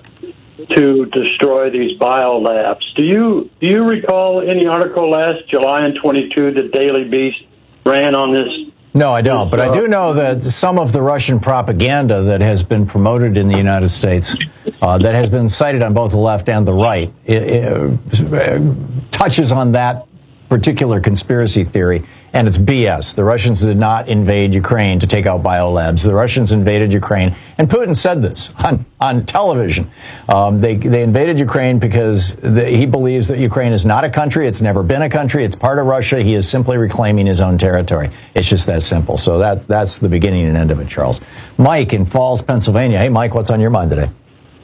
to destroy these biolabs. Do you do you recall any article last July and twenty-two the Daily Beast ran on this? No, I don't. But I do know that some of the Russian propaganda that has been promoted in the United States, uh, that has been cited on both the left and the right, it, it, it touches on that particular conspiracy theory, and it's B S. The Russians did not invade Ukraine to take out biolabs. The Russians invaded Ukraine, and Putin said this on, on television. Um, they, they invaded Ukraine because the, he believes that Ukraine is not a country. It's never been a country. It's part of Russia. He is simply reclaiming his own territory. It's just that simple. So that that's the beginning and end of it, Charles. Mike in Falls, Pennsylvania. Hey, Mike, what's on your mind today?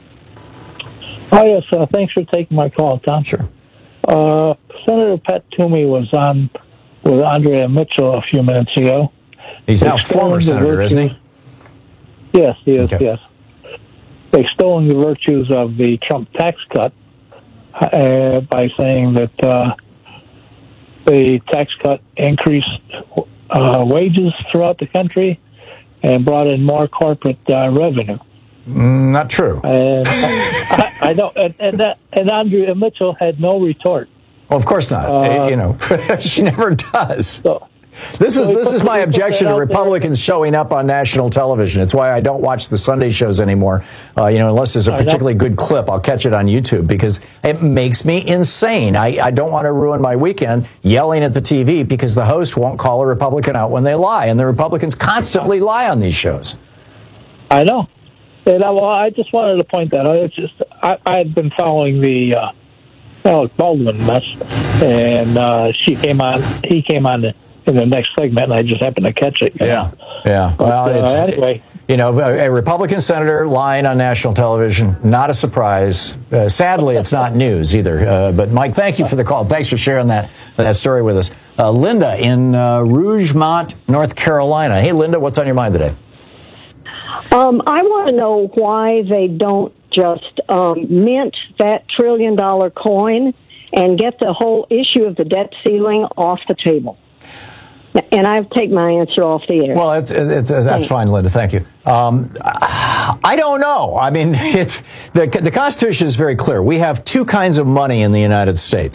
Oh, yes. Uh, thanks for taking my call, Tom. Sure. Uh, Senator Pat Toomey was on with Andrea Mitchell a few minutes ago. He's now former senator, isn't he? Yes, he is, okay. yes. Extolling the virtues of the Trump tax cut uh, by saying that uh, the tax cut increased uh, wages throughout the country and brought in more corporate uh, revenue. Mm, not true. And I, I know, and, and that and Andrea Mitchell had no retort. Well, of course not. Uh, you know, she never does. So, this is so this is my objection to Republicans there. showing up on national television. It's why I don't watch the Sunday shows anymore. Uh, you know, unless there's a particularly good clip, I'll catch it on YouTube because it makes me insane. I, I don't want to ruin my weekend yelling at the T V because the host won't call a Republican out when they lie, and the Republicans constantly lie on these shows. I know. And I, well, I just wanted to point that out. It's just I, I've been following the uh, Alec Baldwin mess, and uh, she came on. He came on in the next segment, and I just happened to catch it. Yeah, yeah. But, well, it's, uh, anyway, you know, a Republican senator lying on national television, not a surprise. Uh, sadly, it's not news either. Uh, but Mike, thank you for the call. Thanks for sharing that that story with us. Uh, Linda in uh, Rougemont, North Carolina. Hey, Linda, what's on your mind today? Um, I want to know why they don't just um, mint that trillion dollar coin and get the whole issue of the debt ceiling off the table. And I've taken my answer off the air. Well, it's, it's, uh, that's fine, Linda. Thank you. Um, I don't know. I mean, it's the, the Constitution is very clear. We have two kinds of money in the United States.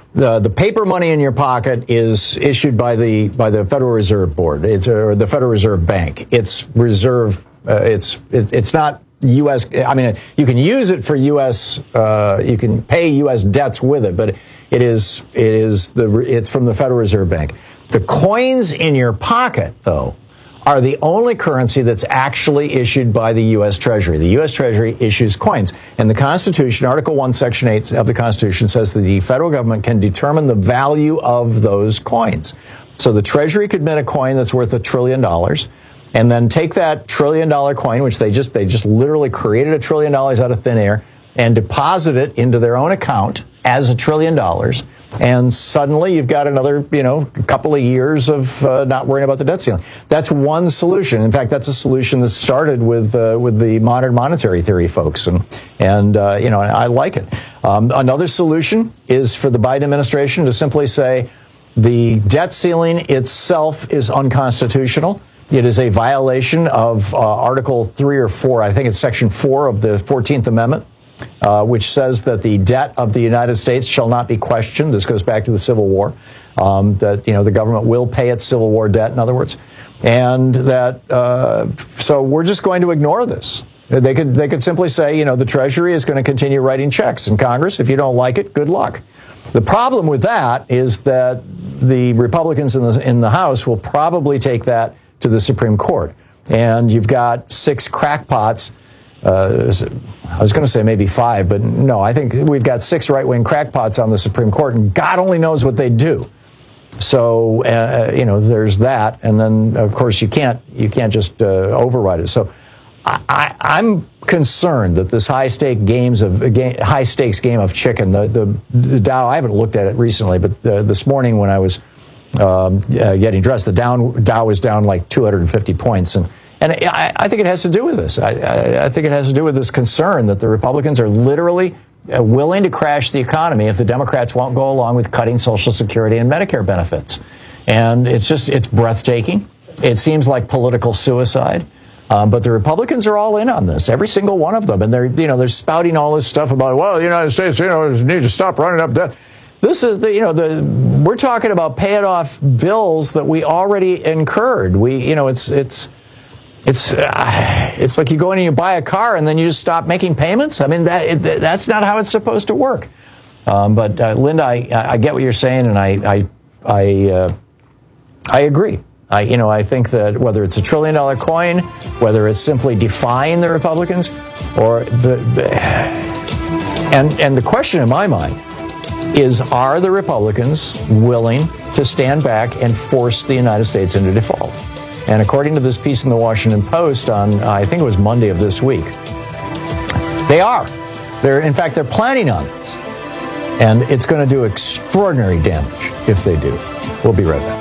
the the paper money in your pocket is issued by the by the Federal Reserve Board. It's or the Federal Reserve Bank. It's reserve. Uh, it's it, it's not U S. I mean, you can use it for U S. Uh, you can pay U S debts with it, but it is it is the it's from the Federal Reserve Bank. The coins in your pocket, though, are the only currency that's actually issued by the U S. Treasury. The U S. Treasury issues coins. And the Constitution, Article one, Section eight of the Constitution says that the federal government can determine the value of those coins. So the Treasury could mint a coin that's worth a trillion dollars and then take that trillion dollar coin, which they just they just literally created a trillion dollars out of thin air, and deposit it into their own account as a trillion dollars. And suddenly you've got another, you know, couple of years of uh, not worrying about the debt ceiling. That's one solution. In fact, that's a solution that started with uh, with the modern monetary theory folks, and and uh, you know, I like it. Um, another solution is for the Biden administration to simply say the debt ceiling itself is unconstitutional. It is a violation of uh, Article three or four. I think it's Section four of the fourteenth Amendment. Uh, which says that the debt of the United States shall not be questioned. This goes back to the Civil War. Um, that, you know, the government will pay its Civil War debt, in other words. And that, uh, so we're just going to ignore this. They could, they could simply say, you know, the Treasury is going to continue writing checks. And Congress, if you don't like it, good luck. The problem with that is that the Republicans in the, in the House will probably take that to the Supreme Court. And you've got six crackpots. Uh, I was going to say maybe five, but no, I think we've got six right-wing crackpots on the Supreme Court, and God only knows what they do. So, uh, you know, there's that, and then of course you can't you can't just uh, override it. So, I, I, I'm concerned that this high-stake games of game, high-stakes game of chicken, the, the the Dow. I haven't looked at it recently, but uh, this morning when I was um, uh, getting dressed, the down Dow was down like two hundred fifty points, and. And I, I think it has to do with this. I, I, I think it has to do with this concern that the Republicans are literally uh, willing to crash the economy if the Democrats won't go along with cutting Social Security and Medicare benefits. And it's just, it's breathtaking. It seems like political suicide. Um, but the Republicans are all in on this, every single one of them. And they're, you know, they're spouting all this stuff about, well, the United States, you know, need to stop running up debt. This is the, you know, the, we're talking about paying off bills that we already incurred. We, you know, it's, it's, It's uh, it's like you go in and you buy a car and then you just stop making payments. I mean, that it, that's not how it's supposed to work. Um, but uh, Linda, I, I get what you're saying, and I I I, uh, I agree. I you know I think that whether it's a trillion dollar coin, whether it's simply defying the Republicans, or the, the and and the question in my mind is, are the Republicans willing to stand back and force the United States into default? And according to this piece in the Washington Post on, uh, I think it was Monday of this week, they are. They're, in fact, they're planning on this. And it's going to do extraordinary damage if they do. We'll be right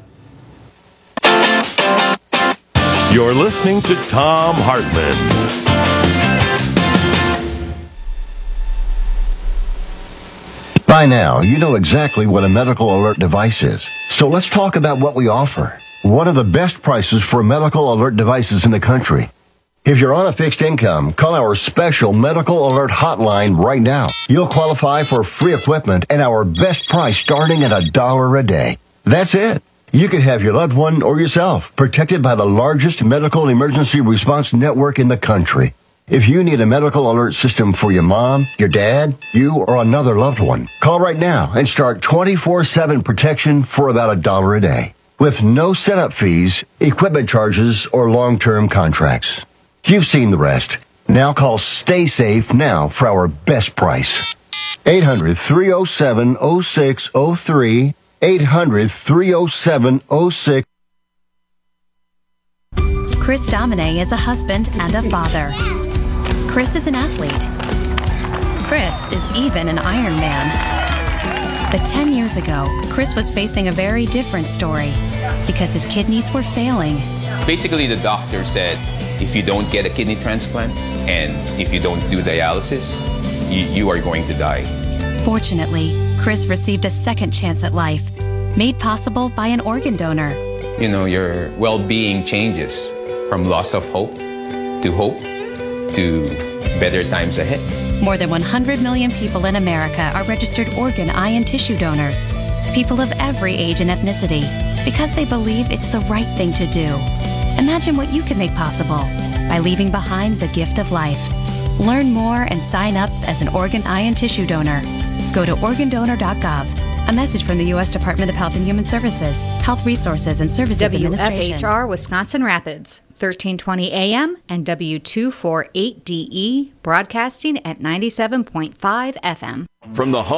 back. You're listening to Thom Hartmann. By now, you know exactly what a medical alert device is. So let's talk about what we offer. One of the best prices for medical alert devices in the country. If you're on a fixed income, call our special medical alert hotline right now. You'll qualify for free equipment and our best price starting at a dollar a day. That's it. You could have your loved one or yourself protected by the largest medical emergency response network in the country. If you need a medical alert system for your mom, your dad, you, or another loved one, call right now and start twenty-four seven protection for about a dollar a day. With no setup fees, equipment charges, or long-term contracts. You've seen the rest. Now call Stay Safe now for our best price. eight hundred, three oh seven, oh six oh three. eight hundred, three oh seven, oh six. Chris Domine is a husband and a father. Chris is an athlete. Chris is even an Ironman. But ten years ago, Chris was facing a very different story because his kidneys were failing. Basically, the doctor said, if you don't get a kidney transplant and if you don't do dialysis, you, you are going to die. Fortunately, Chris received a second chance at life, made possible by an organ donor. You know, your well-being changes from loss of hope to hope to better times ahead. More than one hundred million people in America are registered organ, eye, and tissue donors. People of every age and ethnicity, because they believe it's the right thing to do. Imagine what you can make possible by leaving behind the gift of life. Learn more and sign up as an organ, eye, and tissue donor. Go to organ donor dot gov. A message from the U S Department of Health and Human Services, Health Resources and Services W F Administration. H R Wisconsin Rapids, thirteen twenty A M and W two forty-eight D E, broadcasting at ninety-seven point five F M. From the home